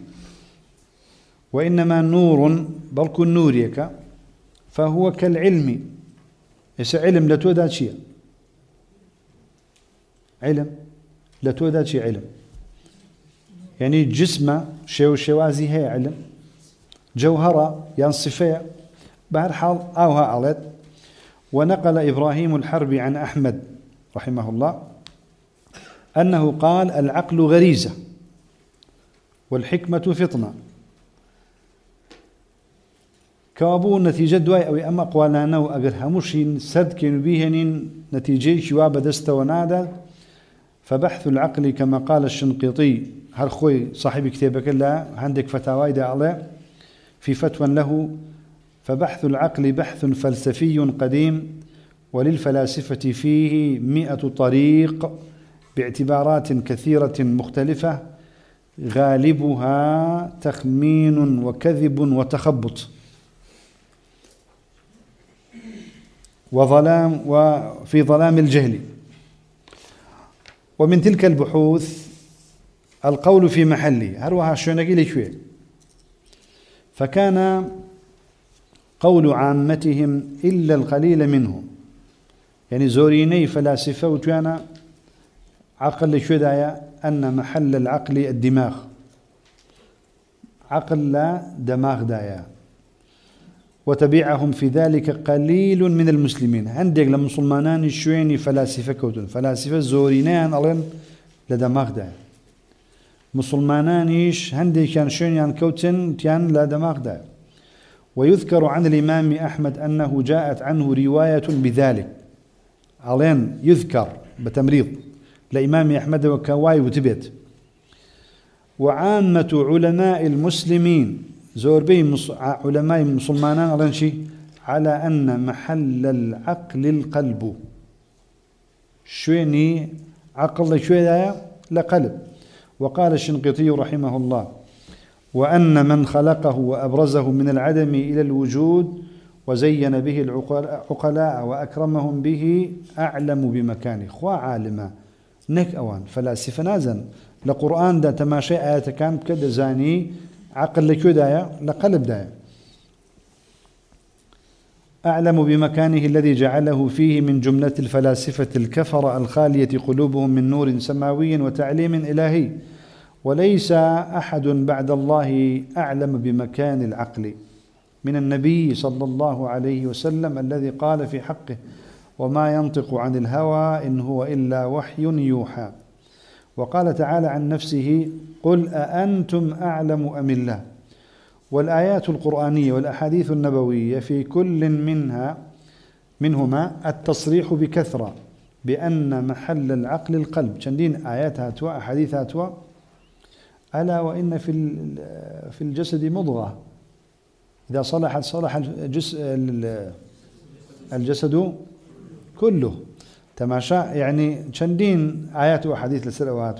وإنما نور بلكن نوريك فهو كالعلم يس علم لتودا شيء علم لتودا شيء علم يعني جسمه شوازي هي علم جوهرة ينصفية بهالحال أوها علت. ونقل إبراهيم الحربي عن أحمد رحمه الله أنه قال العقل غريزة والحكمة فطنة كابو نتيجة دواي أو أما قوانا أو أجر همشين سد كانوا بيهن نتيجة شواب دست ونادى فبحث العقل كما قال الشنقيطي هالخوي صاحب كتابك الله عندك فتاوى دا عليه في فتوى له فبحث العقل بحث فلسفي قديم وللفلاسفة فيه 100 طريق باعتبارات كثيرة مختلفة غالبها تخمين وكذب وتخبط وفي ظلام الجهل. ومن تلك البحوث القول في محله هروها شونقي لي شوي فكان قول عامتهم إلا القليل منهم، يعني زوريني فلاسفة وتوانا عقل شدايا أن محل العقل الدماغ، عقل لا دماغ دايا. وتبعهم في ذلك قليل من المسلمين. عندك لمسلمانان شويني فلاسفة كوتون، فلاسفة زورينيان ألين لدماغ دايا، مسلمانانيش هندي كان شوينيان كوتن تيان لا دماغ دايا. ويذكر عن الإمام أحمد أنه جاءت عنه رواية بذلك، علين يذكر بتمريض لإمام أحمد وكواي وتبت. وعامة علماء المسلمين زوربي علماء مسلمانان على شيء على أن محل العقل القلب. شويني عقل شوية لقلب. وقال الشنقيطي رحمه الله: وأن من خلقه وأبرزه من العدم إلى الوجود وزين به العقلاء وأكرمهم به أعلم بمكانه. خوا عالمة نك أوان فلاسفة نازن لقرآن دا تماشي آيات كان بكده زاني عقل لكو دايا لقلب دايا. أعلم بمكانه الذي جعله فيه من جملة الفلاسفة الكفر الخالية قلوبهم من نور سماوي وتعليم إلهي. وليس أحد بعد الله أعلم بمكان العقل من النبي صلى الله عليه وسلم الذي قال في حقه: وما ينطق عن الهوى إن هو إلا وحي يوحى. وقال تعالى عن نفسه: قل أأنتم أعلم أم الله. والآيات القرآنية والأحاديث النبوية في كل منهما التصريح بكثرة بأن محل العقل القلب. شندين آيات هاتوا أحاديث هاتوا: ألا وإن في الجسد مضغة إذا صلحت صلح الجسد كله. تماشى يعني شندين آيات وحديث لسلوات.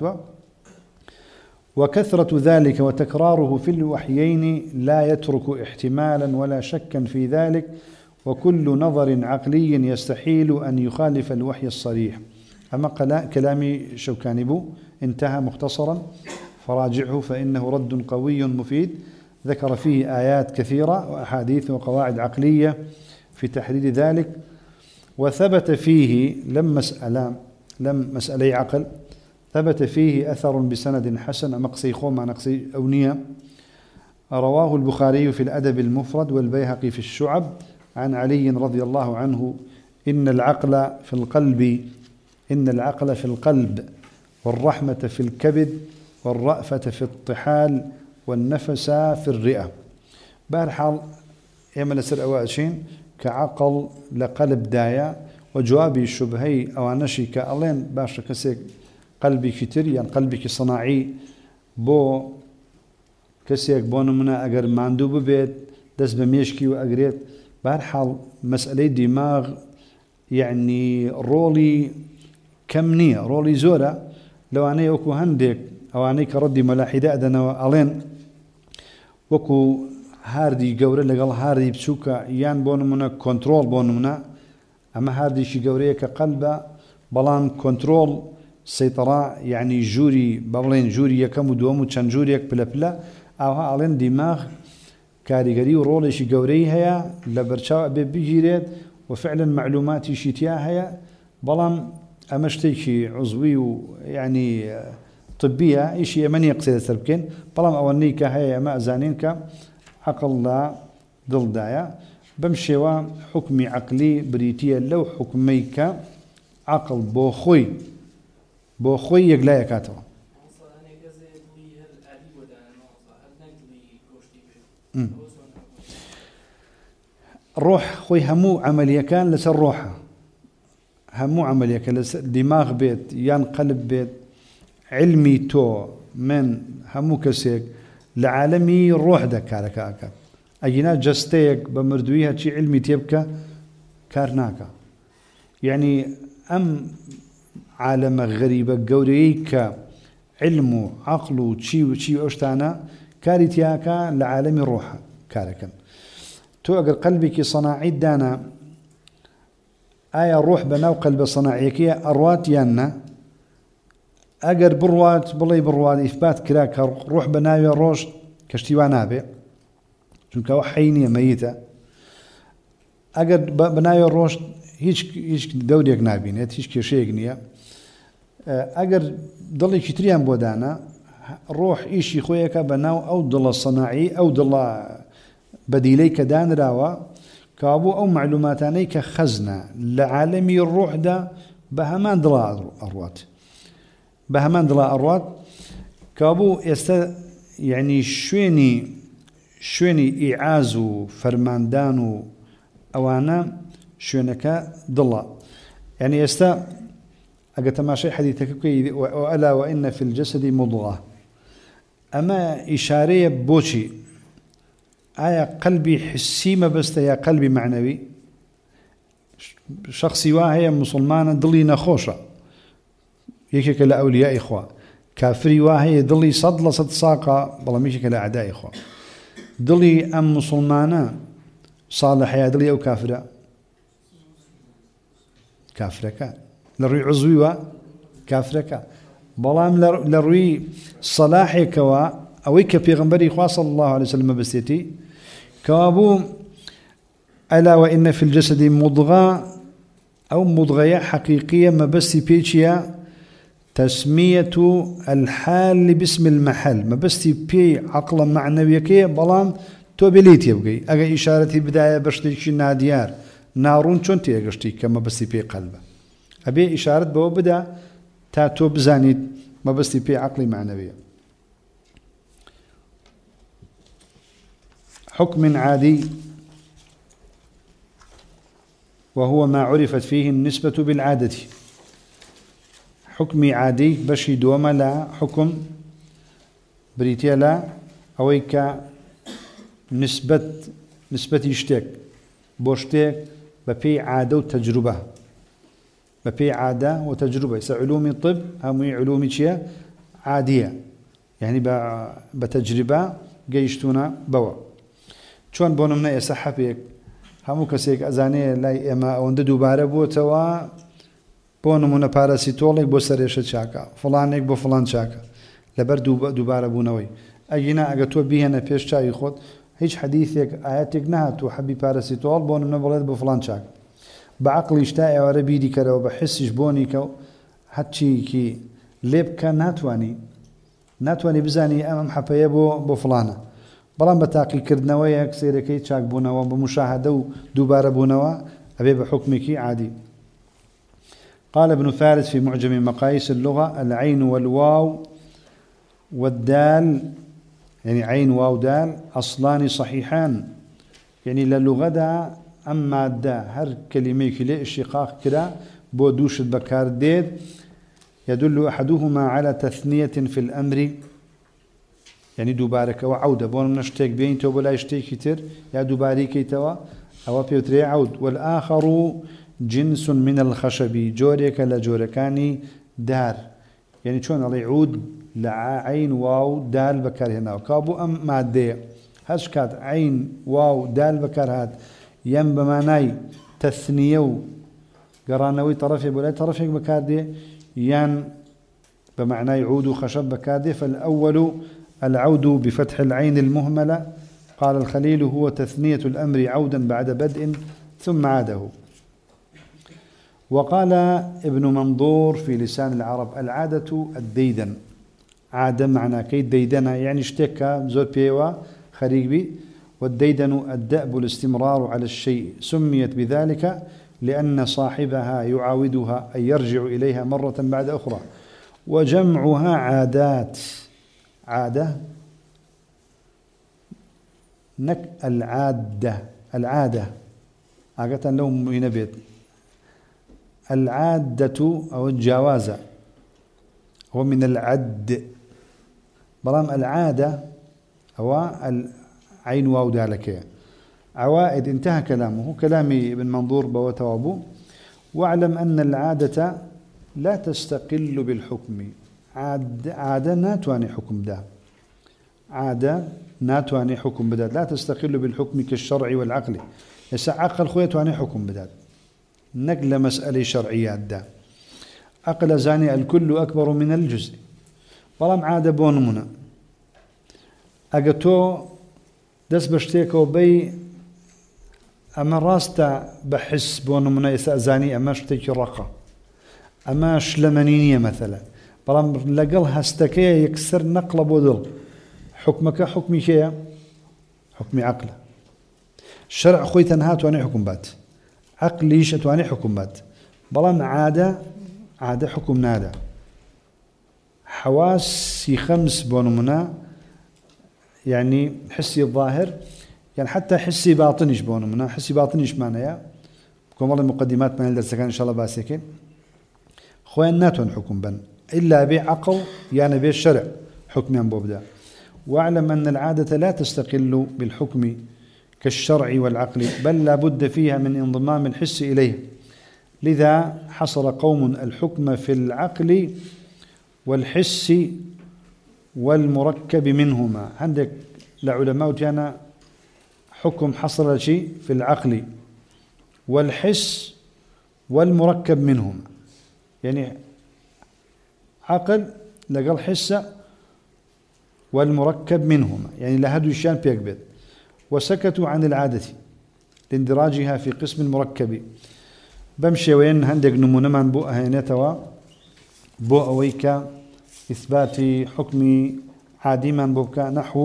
وكثرة ذلك وتكراره في الوحيين لا يترك احتمالا ولا شكا في ذلك، وكل نظر عقلي يستحيل أن يخالف الوحي الصريح. أما كلامي شوكانبو انتهى مختصرا فراجعه فإنه رد قوي مفيد، ذكر فيه آيات كثيرة وأحاديث وقواعد عقلية في تحديد ذلك. وثبت فيه لم مسألة عقل، ثبت فيه أثر بسند حسن مقصي خوما نقصي أونية، رواه البخاري في الأدب المفرد والبيهقي في الشعب عن علي رضي الله عنه: إن العقل في القلب والرحمة في الكبد والرأفة في الطحال والنفس في الرئة. بارحال يما لسر أواشين كعقل لقلب دايا. وجوابي الشبهي أو نشي كألين باش كسيك قلبي كتير، يعني قلبي صناعي بو كسيك بونمنا أجر ماندوب بيت دس بميشكي وأجريت. بارحال مسألة دماغ يعني رولي كمنية رولي زورة. لو أنا يوكو هندك أو أنا كردي ملاحدة أدنا ألين وكو هاردي جورة لقال هاردي بسوكا يان بونمنا كنترول بونمنا، أما هاردي شي جورية كقلبة بلان كنترول سيطرة يعني جوري بابلين جوري يكم ودوم وشان جوري يك بلا بلا أو هالين دماغ كاريجري ورول شي جوري هيا لبرشاو بيجيرت وفعلا معلوماتي شتيا هيا بلان أمشتي عضوي يعني طبية إشي من يقصد سربكين بلان أولنيك هيا ما زانينك عقل لا ضل دايا بمشيوا حكمي عقلي بريتيا لو حكميك عقل بوخوي يقلا يكاتو روح خوي همو عملية كان لسر روحه همو عملية كان لسر دماغ بيت يان قلب بيت علمي تو من همو كسيك لعالمي روح دك على كاكا أجينا جستيك بمردويها شي علمي تيبكا كارناكا يعني أم عالم غريبة قوريك علمه عقله شي أشتانا كاريتياكا لعالم روحه كاركا تو أقر قلبك صناعي دانا آية روح بناو قلب صناعيك أروات يانا أقر بروات بلي بروات إثبات كراك روح بناوي روش كشتيوانا بي چونکە ئەو حەی نییە مەیتە ئەگەر بەناوی ڕۆژ هیچ دەورێک نابینێت هیچ کێشەیەک نییە ئەگەر دڵێکی تریان بۆ دانا ڕۆح ئیشی خۆیەکە بەناو ئەو دڵە سەناعی ئەو دڵە بەدیلەی کە دانراوە کابوو ئەو معلوماتانەی کە خەزنە لە عالەمی ڕۆحدا بە هەمان دڵە ئەڕوات بە هەمان دڵە ئەڕوات کابوو ئێستا یعنی شوێنی ئیعاز و فەرماندان و ئەوانە شوێنەکە دڵە یعنی ئێستا ئەگە تەماشای حەدیثەکە بکەی وألا وإن في الجسد مضغة ئەمە ئیشارەیە بۆچی ئایا قەلبی حسی مەبەستە یا قەلبی معنەوی شخصی وا هەیە مسلمانە دڵی نەخۆشە یەکێکە لە ئەولیای خوا کافری وا هەیە دڵی 100% ساقە بەڵام یەکێکە لە ئەعدای خوا دڵی ئەم مسلمانە صالحەیە دڵی ئەو کافرەکە لە ڕووی عزویوە کافرەکە بەڵام لە ڕووی سەلاحێکەوە ئەوەی کە پێغەمبەری خوا صلی الله عليه وسلم بەستێتی کەوابوو ألا وإن في الجسد مضغة أو مضغية حقيقية مبستي بيتشيا تسمية الحال باسم المحل مبستي بي عقلا معنوية كي بلام تو بليت يبقي أجا إشارتي بداية بشتي ناديار نارون شنتي أجشتي كما بستي بي قلبه أبي إشارة بو بدا تاتو بزانيت مبستي بي عقلي معنوية حكم عادي وهو ما عرفت فيه النسبة بالعادة حكمي عادي بشي دوما لا حكم بريتيا لا أويك نسبة يشتك بوشتك ببي عادة وتجربة ببي عادة وتجربة علوم الطب هم علوم شيء عادية يعني بتجربة جيشتونا بوا چۆن بۆ نمونە ئێستا حەپێک هەموو کەسێک ئەزانێ لای ئێمە ئەوەندە دووبارە بووتەوە بۆ نمونە پاراسیتۆڵێک بۆ سەرێشە چاکە فڵانێک بۆ فڵان چاکە لەبەر دووبارە بوونەوەی ئەگینا ئەگە تۆ بیهێنە پێش چاوی خۆت هیچ حەدیثێک ئاەتێک نهاتوە حەبی پاراسیتۆڵ بۆ نمونە بڵێت بۆ فڵان چاکە بە عەقڵیش تا ئێوارە بیری کەرەوە بە حسیش بۆنی کە هەرچیکی لێ بکە ناتوانی بزانی ئەم حەپەیە بۆ فڵانە بەڵام بە تاقیکردنەوەیەک سیرەکەی چاکبوونەوە بە مشاهدە و دووبارە بوونەوە ئەبێ بە حکمێکی عادی قال ابن فارس في معجم مقاييس اللغة العين والواو والدال يعني عين واو دال أصلان صحيحان يعني للغة دا أما دا هر كلمة كلي اشتقاق كلا بودوش بكار ديد يدل أحدهما على تثنية في الأمر يعني دوبارك وعودة بون نشتك بين تو بلا يشتكي كتير يا دوباري كيتوا أو بيوتري عود والآخر جنس من الخشب جورك لجوركاني دار يعني شون على عود لعين واو دال بكر هنا وكابو أم مادة هش كات عين واو دال بكر هاد يم بمعناي تثنية قرانوي طرفي بلا طرفي بكاردي ين بمعنى عود وخشب بكاردي فالأول العود بفتح العين المهملة قال الخليل هو تثنية الأمر عودا بعد بدء ثم عاده وقال ابن منظور في لسان العرب العادة الديدن عادة معنى كي ديدنا يعني اشتكى زود بيوا خريج بي والديدن الدأب الاستمرار على الشيء سميت بذلك لأن صاحبها يعاودها أي يرجع إليها مرة بعد أخرى وجمعها عادات عادة نك العادة عادة لهم ينبت العادة أو الجوازة هو من العد برام العادة هو العين واو دالك عوائد انتهى كلامه كلامي ابن منظور بوتوابو واعلم أن العادة لا تستقل بالحكم عادة ناتواني حكم ده عادة ناتواني حكم بداد لا تستقل بالحكم كالشرع والعقل يسا عقل خوية تواني حكم بداد نقل مسألة شرعيات ده عقل زاني الكل أكبر من الجزء بلام عادة بونمنا أقتو دەست بە شتێکەوە بەی ئەمە ڕاستە بەحس بۆ نمونە ئێستا ئەزانی ئەمە شتێکی ڕەقە ئەمە شلەمەنی نییە مەثەلەن بەڵام لەگەڵ هەستەکەیە یەکسەر نەقڵە بۆ دڵ حکمەکە حکمی کێیە حکمی عەقلە شەرع خۆی تەنها توانێ حکم بات عەقلیش ئەتوانێ حکم بات بەڵام عادە حکم نادا حواسی خەمس بۆ نمونە يعني حسي الظاهر يعني حتى حسي باطنيش بونمنا حسي باطنيش معناها كم والله مقدمات من الدرس كان ان شاء الله باسكين خوين ناتون حكم بن الا بعقل يعني بالشرع حكم بوبدا واعلم ان العاده لا تستقل بالحكم كالشرع والعقل بل لا بد فيها من انضمام الحس اليه لذا حصر قوم الحكم في العقل والحس والمركب منهما عندك لعلماء كان حكم حصر شيء في العقل والحس والمركب منهما يعني عقل لقل حس والمركب منهما يعني لهدو الشان بيكبت وسكتوا عن العادة لاندراجها في قسم المركب بمشي وين عندك نمونا من بؤ هينتوا بؤ ويكا إثبات حكم عادما بوكا نحو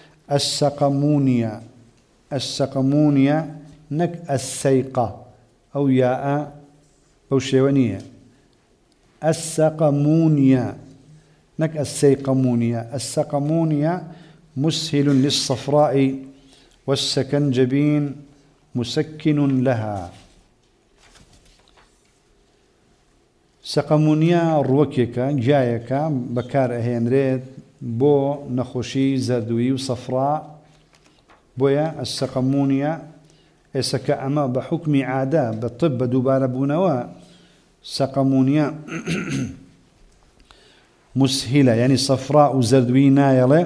السقمونية نك السيقة أو ياء أو شيوانية السقمونية نك السقمونية مسهل للصفراء والسكنجبين مسكن لها سقمونيا روكيكا جايكا بكار هنريد بو نخوشي زردوي وصفراء بويا السقمونيا اسكا اما بحكم عاده بالطب دوباره بونوا سقمونيا مسهله يعني صفراء وزردوي نايله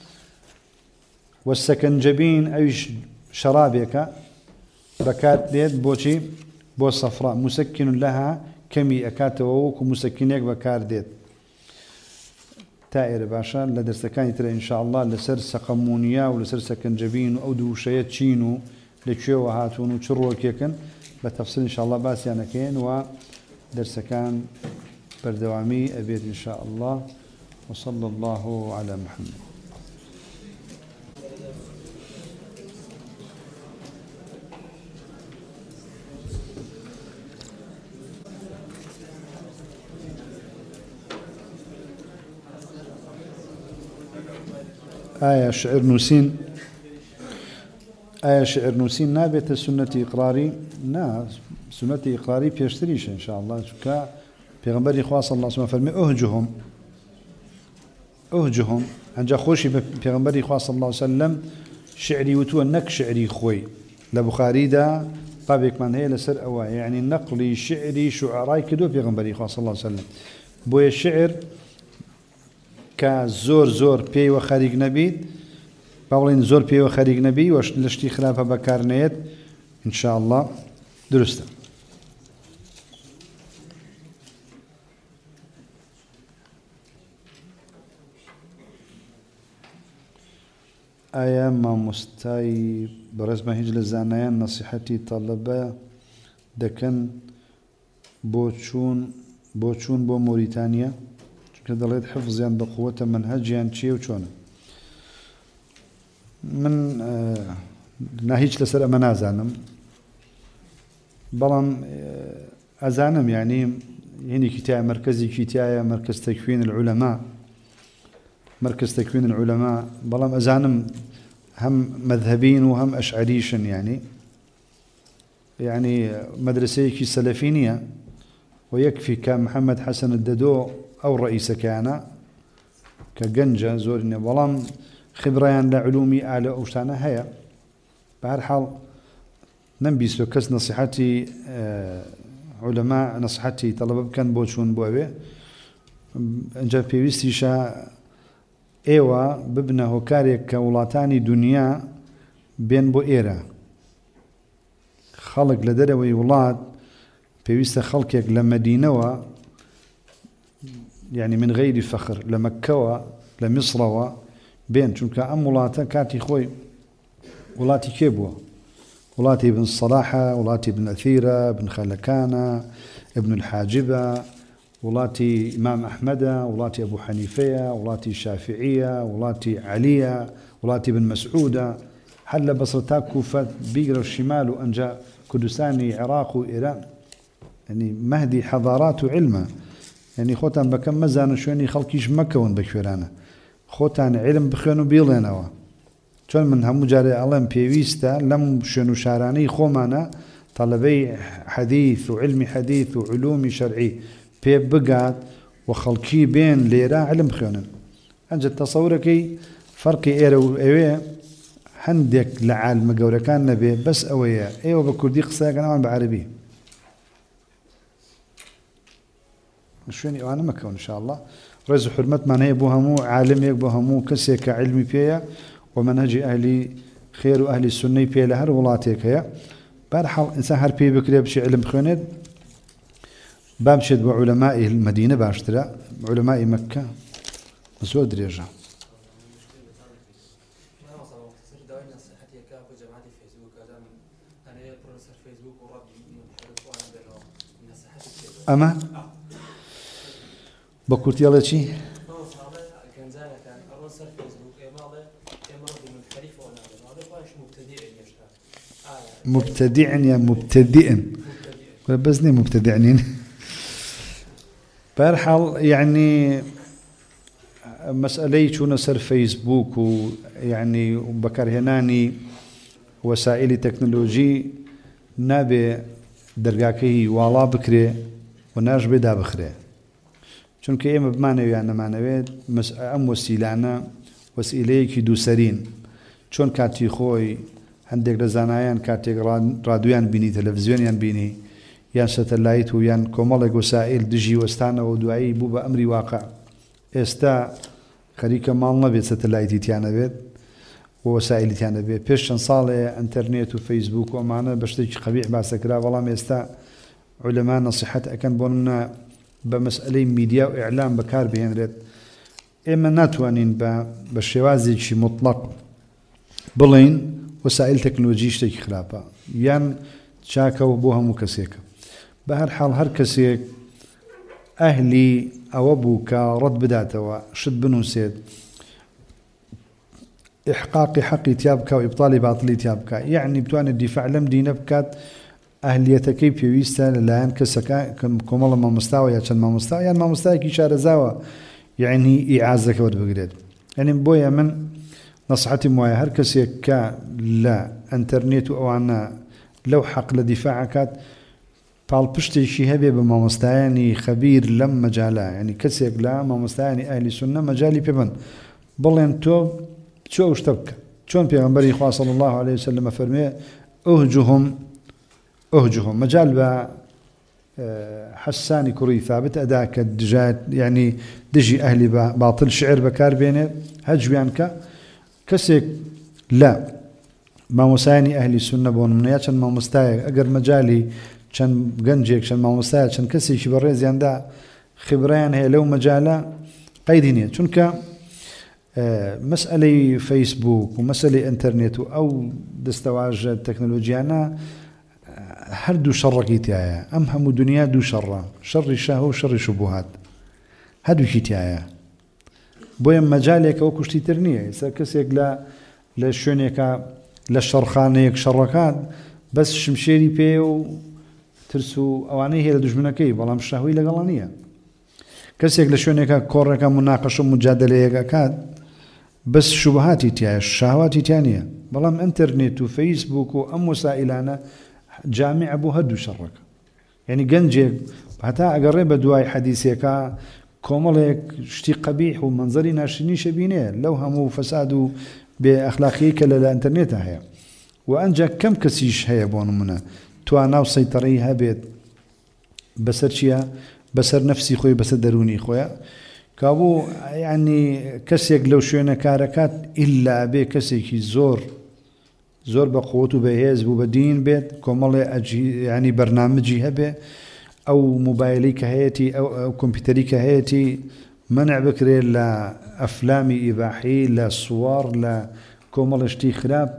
والسكنجبين اي شرابيك بكات ليد بوشي بو صفراء مسكن لها كمي أكاتوك ومسكنيك بكار ديت تائر باشا لدرس كان ترى إن شاء الله لسر سقمونيا ولسر سكنجبين أو دوشية تشينو لتشيو هاتون وشرو كيكن بتفصيل إن شاء الله بس يعني كين ودرس كان بردوامي أبيت إن شاء الله وصلى الله على محمد آية شعر نوسين نابت سنة إقراري سنة إقراري بيشتريش إن شاء الله كا بيغمبري خواص الله سبحانه فرمي أهجهم أنجا خوشي بيغمبري خواص الله عليه وسلم شعري وتو نك شعري خوي لبخاري دا طابق من هي لسر أوا يعني نقلي شعري شعراي كدو بيغمبري خواص الله عليه وسلم بوي الشعر كزور بي وخارج نبي باولين زور بي وخارج نبي واش لشتي خلافه بكارنيت ان شاء الله درسته ايام ما مستاي برزمه هجل الزانيان نصيحتي طلبه دكن بوچون بو موريتانيا كدليت حفظيان بقوة منهجيان شي وشون من ناهيج لسر أمنا أزانم بلان أزانم يعني كتاب مركزي كتاب مركز تكوين العلماء بلان أزانم هم مذهبين وهم أشعريشن يعني مدرسة سلفينية ويكفي كمحمد حسن الددو أو رئيس كان كجنجة زورني ظلام خبريان لعلومي أعلى أوشتانا هيا بهالحال نمبيس كس نصيحتي علماء نصيحتي طلبة كان بوشون بوابي انجا بيوستي شا ايوا ببنه كاريك كولاتاني دنيا بين بو ايرا خلق لدروي ولاد بيوست خلقك لمدينة يعني من غير فخر لمكة لمصر بين چونك أمولاتا كاتي خوي ولاتي كيبوه ولاتي ابن الصلاحة ولاتي ابن أثيرة ابن خلكانة ابن الحاجبة ولاتي إمام أحمد ولاتي أبو حنيفة ولاتي شافعية ولاتي علية ولاتي بن مسعودة حل بصرتاك كوفة بيقرأ الشمال وأنجا كردستاني عراق وإيران يعني مهدي حضارات وعلمة يعني خوتان بكم مزان شويني خلقيش مكون بكورانا خوتان علم بخيانو بيلينوا چون من همو جاري علم بيويستا لم شنو شاراني خومانا طلبي حديث وعلمي حديث وعلومي شرعي بيب بقات وخلقي بين ليرا علم بخيانا أنجد تصوركي فرقي إيرو إيوه هندك لعالم قولكان نبي بس أويا إيوه بكردي قصايا كان بعربي شويني أنا مكون إن شاء الله رئيس حرمت من هي بوهمو عالم يك بوهمو كسيك علمي بيا ومنهج أهلي خير وأهل السنة بيا لهر ولاتيك يا بارحل إنسان هر بي بكري بشي علم خيند بامشد بعلماء المدينة باشترا علماء مكة مسؤول دريجة أما بكرتي الله شيء مبتدع يا مبتدئ بزني مبتدعنين برحل يعني مسألة شو نصير فيسبوك ويعني وبكرهناني وسائل تكنولوجي نبي درجاكي والله بكري وناش بدا بخري چونکە ئێمە بمانەوێت نەمانەوێت ئەم وەسیلانە وەسیلەیەکی دووسەرین چۆن کاتی خۆی هەندێک لە زانایان کاتێک ڕادیۆیان بینی تەلەڤیزیۆنیان بینی یان سەتەلایت و یان کۆمەڵێک وەسائل دژی وەستانەوە و دوایی بوو بە ئەمری واقع ئێستا خەریکە ماڵ نەبێت سەتەلایتیتیانە بێت و وەسائلیتیانە بێت پێش چەند ساڵێ ئینتەرنێت و فەیسبوک و ئەمانە بە شتێکی قەبیح باسەکرا بەڵام ئێستا عولەما نەسیحەت ئەکەن بۆ منە بمسألة ميديا وإعلام بكار بهنرد إما ناتوانين بشوازيكي مطلق بلين وسائل تكنولوجيا شتي خرابة يعني شاكا وبوها مكسيكا بهر حال هر كسيك أهلي أو أبوك رد بداته شد بنوسيد إحقاق حق تيابك وإبطال باطل تيابك يعني بتوان الدفاع لم دينبكات أهليتكي بيويستا لان كسكا كمال ما مستوى يا ما مستوى يعني ما مستوى كي شارزاوا يعني إعازك ود بقريد يعني بويا من نصحتي مويا هر كسيكا لا انترنت او عنا لو حق لدفاعك بال بشتي شي هبي بما مستعاني خبير لم مجالا يعني كسيك لا ما مستعاني أهل السنة مجالي بيبن بلين تو شو اشتبك شون بيغنبري إخوة صلى الله عليه وسلم فرمي أهجهم مجال با حساني كري ثابت أداك الدجاج يعني دجي أهلي باطل شعر بكار بينه هج بيانك كسيك لا ما مساني أهلي السنة بون منيات ما مستايق أجر مجالي كان جنجيك كان ما مستايق كان كسي شبرز يندا خبران هي لو مجالا قيدينية چونك مسألة فيسبوك ومسألة انترنت أو دستواج التكنولوجيا أنا هر دو شر كيتايا أم هم دنيا دو شر الشهوة وشر الشبهات هادو كيتايا بويا مجالك أو كشتي ترنية سكسيك لا شونيك لا شرخانيك شركات بس شمشيري بيو ترسو أواني هي لدجمنكي بلام الشهوة لقلانية كسيك لا شونيك كورك مناقشة مجادلة كاد بس شبهاتي تايا الشهوات تانية بلام انترنت وفيسبوك وأم وسائلانا جامع أبو هدو شرك يعني جنجي حتى أقرب دواي حديثك كوملك شتي قبيح ومنظري ناشني شبينه لو همو فسادو بأخلاقيك للإنترنت هي وأنجا كم كسيش هي بونمنا توانا وسيطريها بيت بسر شيا بسر نفسي خوي بسر دروني خويا كابو يعني كسيك لو شوينا كاركات إلا بي كسيكي زور بقوته بهيز وبدين بيت كمال يعني برنامجي هبه أو موبايلي كهيتي أو كمبيوتري كهيتي منع بكري لا أفلامي إباحي لا صور لا كمال اشتي خراب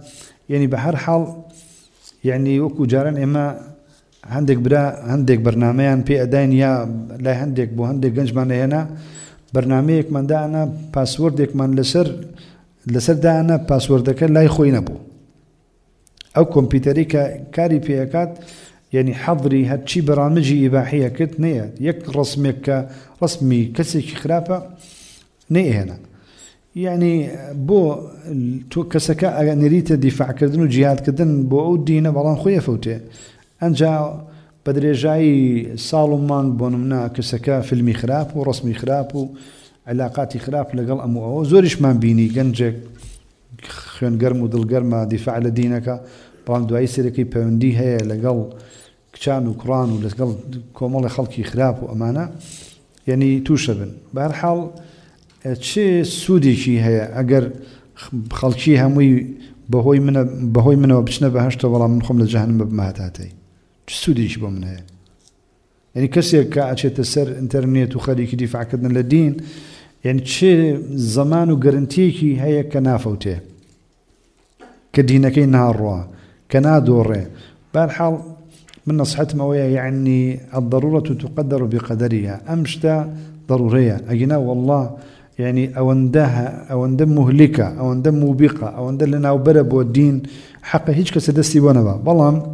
يعني بهر حال يعني وكو جاران إما هندك برنامجان بي أدين يا لا هندك بو هندك جنج من هنا برنامجك من ده أنا باسوردك من لسر ده أنا باسوردك لا يخوي نبو أو كمبيوتري كاري بيكات يعني حضري هاتشي برامجي إباحية كت نية يك رسمي كسي خرافة نية هنا يعني بو كسكا نريد دفاع كردن وجهاد كردن بو أو دينا بلان خويا فوتي أنجا بدري جاي سالومان بونمنا كسكا فيلمي خراب ورسمي خراب وعلاقاتي خراب لقل أمو أو زورش ما بيني جنجك خيون قرم ودل قرم دفاع لدينك بلان دعي سيركي بيوندي هي لقل كشان وكران ولقل كومال خلقي خراب وأمانة يعني توشبن بهالحال چه سودی چی هست اگر خالقی همی بهوی من و بچنه بهشت ولی من خم لجهنم بمهاتاتی چه سودی چی با من هست يعني كسر كأشياء سر إنترنت وخليك دفاع كدنا للدين يعني شيء زمان وجرنتيكي هي كنافوته كدينكي نهار روا كنادوره بالحال من نصحت مويا يعني الضرورة تقدر بقدرها أمشتا ضرورية أجنا والله يعني أو ندم مهلكة أو ندم موبقة أو ندم لنا وبرب والدين حق هيج كسدستي ونبا بالله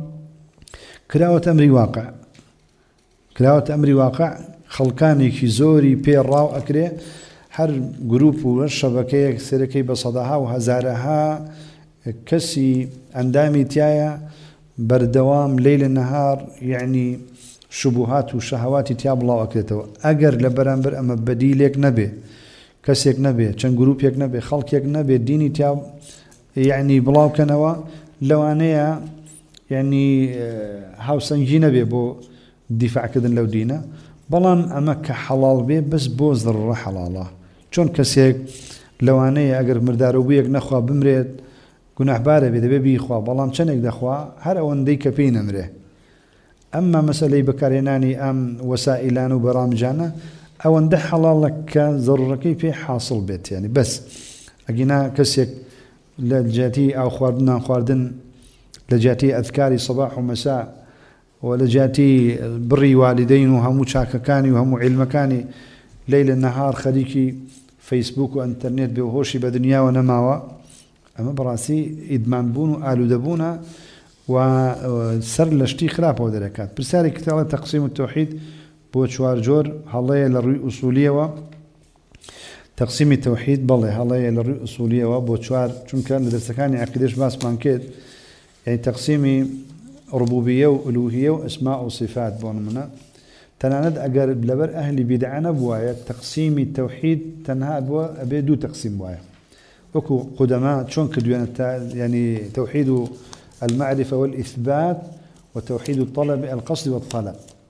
كراوة أمري واقع خلقاني كي زوري بير راو أكري هر جروب والشبكة سيركي بصداها وهزارها كسي أندامي تيايا بردوام ليل نهار يعني شبهات وشهوات تياب الله أكريتو أجر لبرامبر أما بديلك نبي كسيك نبي كان جروبيك نبي خلقيك نبي ديني تياب يعني بلاو كنوا لوانيا يعني هاوسنجي نبي بو دفاع كدن لو دينا بلان أمك حلال بي بس بوز ضرورة حلاله چون كسيك لوانيا أجر مردارو بيك نخوا بمريد گناه باره بده بي خوا بلان چنك دخوا هر اون ديك بين امره أما مسألة بكاريناني أم وسائلان وبرامجانا أو ندح حلالك ضروركي في حاصل بيت يعني بس أجينا كسيك لجاتي أو خواردن لجاتي أذكاري صباح ومساء ولجاتي بري والدين وهمو شاككاني وهمو علمكاني ليل النهار خليكي فيسبوك وانترنت بوهوشي بدنيا ونماوا أما براسي إدمان بون وآلو دبونا وسر لشتي خراب ودركات برسالي كتابة تقسيم التوحيد بوشوار جور هلايا للرؤية أصولية و تقسيم التوحيد بالله هلايا للرؤية أصولية و بوشوار چون كان لدرسكاني عقيدش باس مانكيد يعني تقسيمي ربوبية وألوهية وأسماء وصفات بونمنا تناند أجر بلبر أهل بدعنا بوايا تقسيم التوحيد تنها أبدو تقسيم بوايا وكو قدماء شون كدوان يعني توحيد المعرفة والإثبات وتوحيد الطلب القصد والطلب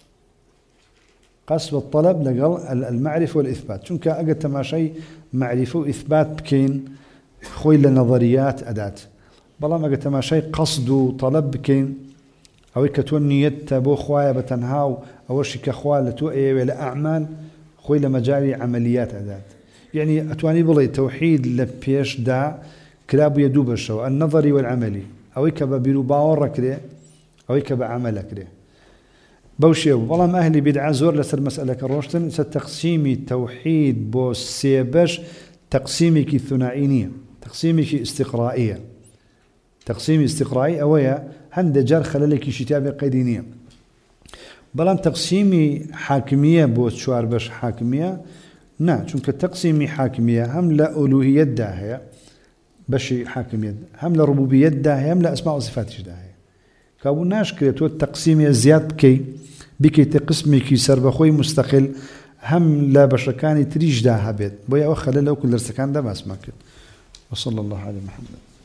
قصد والطلب لقل المعرفة والإثبات شون كأجت ما شيء معرفة وإثبات بكين خوي لنظريات أداة بلا ما قلت ما شيء قصد وطلب بكين أو كتون نيت بو خوايا بتنهاو أو شيء كخوال لتوئي ولا أعمال خوي لمجاري عمليات أداة يعني أتواني بلي توحيد لبيش دا كلاب يدوب الشو النظري والعملي أو كبا بيرو باور كده أو كبا عمل كده بوشي والله ما أهلي بدعة زور لسر مسألة كروشتن ستقسيمي توحيد بو سيبش تقسيمي كي ثنائية تقسيمي كي استقرائية تقسيمي استقرائي أويا هند جار خلالك شتابة قيدينية بلان تقسيمي حاكمية بو شوار بش حاكمية نا چونك تقسيمي حاكمية هم لا ألوهية داهية بشي حاكمية هم لا ربوبية داهية هم لا أسماء وصفات داهية كابو ناش كريتو التقسيمية زياد بكي تقسمي كي سربخوي مستقل هم لا بشكاني تريج داها بيت بويا وخلال لو كل رسكان دا ما اسمك وصلى الله على محمد